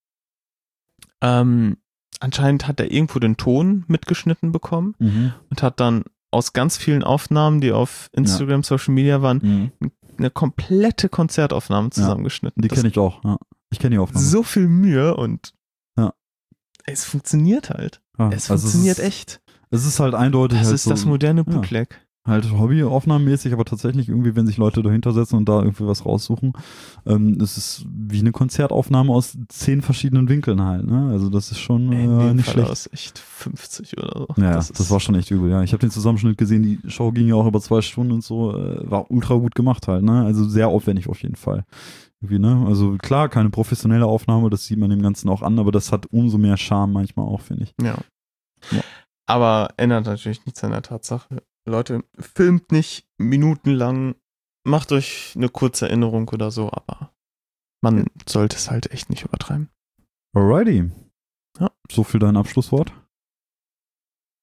Ähm, anscheinend hat er irgendwo den Ton mitgeschnitten bekommen Mhm. und hat dann aus ganz vielen Aufnahmen, die auf Instagram, Social Media waren, Mhm. eine komplette Konzertaufnahme zusammengeschnitten. Die Das- kenne ich auch, ja. Ich kenne die Aufnahme. So viel Mühe und Ja. es funktioniert halt. Ja, Es also funktioniert es ist, echt. Es ist halt eindeutig Das halt ist so, das moderne ja. Bootleg. halt Hobbyaufnahmenmäßig, aber tatsächlich irgendwie, wenn sich Leute dahinter setzen und da irgendwie was raussuchen, ähm, es ist wie eine Konzertaufnahme aus zehn verschiedenen Winkeln halt, ne? Also das ist schon äh, In dem nicht Fall schlecht. aus echt fünfzig oder so. Ja, das, das, ist, war schon echt übel, ja. Ich habe den Zusammenschnitt gesehen, die Show ging ja auch über zwei Stunden und so, äh, war ultra gut gemacht halt, ne? Also sehr aufwendig auf jeden Fall. Irgendwie, ne? Also klar, keine professionelle Aufnahme, das sieht man dem Ganzen auch an, aber das hat umso mehr Charme manchmal auch, finde ich. Ja. Ja. Aber ändert natürlich nichts an der Tatsache. Leute, filmt nicht minutenlang, macht euch eine kurze Erinnerung oder so, aber man sollte es halt echt nicht übertreiben. Alrighty. Ja. So viel dein Abschlusswort.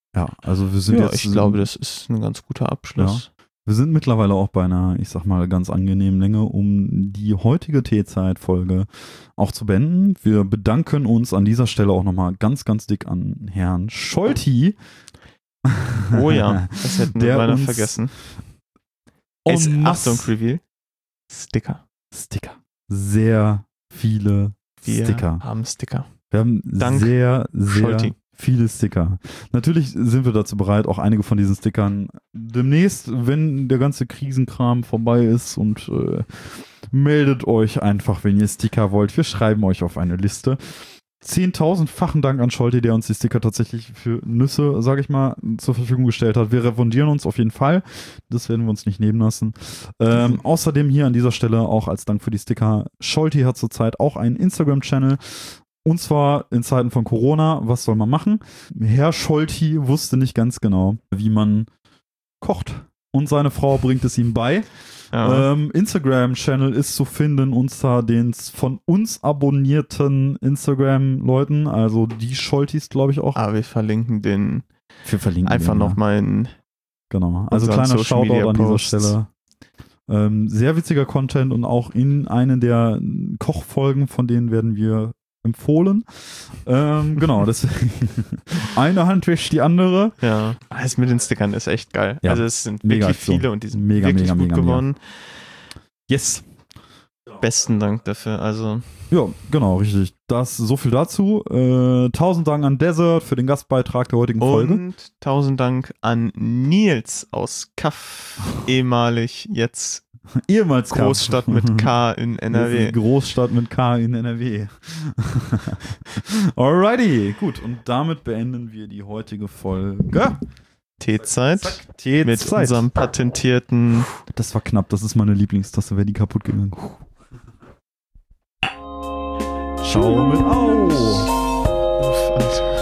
Ja, also wir sind Ja, jetzt. ich glaube, das ist ein ganz guter Abschluss. Wir sind mittlerweile auch bei einer, ich sag mal, ganz angenehmen Länge, um die heutige Teezeit-Folge auch zu beenden. Wir bedanken uns an dieser Stelle auch nochmal ganz, ganz dick an Herrn Scholti. Oh ja, das hätten wir Der beinahe uns vergessen. en Es, masse Achtung, Reveal. Sticker. Sticker. Sehr viele Wir Sticker. haben Sticker. Wir haben Dank sehr, sehr Scholti. viele Sticker. Natürlich sind wir dazu bereit, auch einige von diesen Stickern demnächst, wenn der ganze Krisenkram vorbei ist, und äh, meldet euch einfach, wenn ihr Sticker wollt. Wir schreiben euch auf eine Liste. zehntausendfachen Dank an Scholti, der uns die Sticker tatsächlich für Nüsse, sage ich mal, zur Verfügung gestellt hat. Wir refundieren uns auf jeden Fall. Das werden wir uns nicht nehmen lassen. Ähm, mhm. Außerdem hier an dieser Stelle auch als Dank für die Sticker. Scholti hat zurzeit auch einen Instagram-Channel. Und zwar in Zeiten von Corona. Was soll man machen? Herr Scholti wusste nicht ganz genau, wie man kocht. Und seine Frau bringt es ihm bei. Ja. Ähm, Instagram-Channel ist zu finden unter den von uns abonnierten Instagram-Leuten. Also die Scholtis, glaube ich, auch. Aber wir verlinken den Wir verlinken einfach den, ja. nochmal in. Genau. Also unseren kleiner Social Media Shoutout an dieser Posts. Stelle. Ähm, sehr witziger Content, und auch in einen der Kochfolgen, von denen werden wir empfohlen. Ähm, genau, deswegen eine Hand wäscht die andere. Ja, das mit den Stickern ist echt geil. Ja, also es sind mega wirklich Aktion. viele und die sind Mega, wirklich mega, gut mega, geworden. Yes. Besten Dank dafür. Also Ja, genau, richtig. Das, so viel dazu. Äh, tausend Dank an Desert für den Gastbeitrag der heutigen Folge. und tausend Dank an Nils aus Kaff, ehemalig jetzt Ehemals Kaff. Großstadt mit K in N R Das ist W. Großstadt mit K in N R W. Alrighty, gut. Und damit beenden wir die heutige Folge. Teezeit Teezeit. mit unserem patentierten. Das war knapp, das ist meine Lieblingstasse, wäre die kaputt gegangen. Ciao mit Au. Uff, Alter.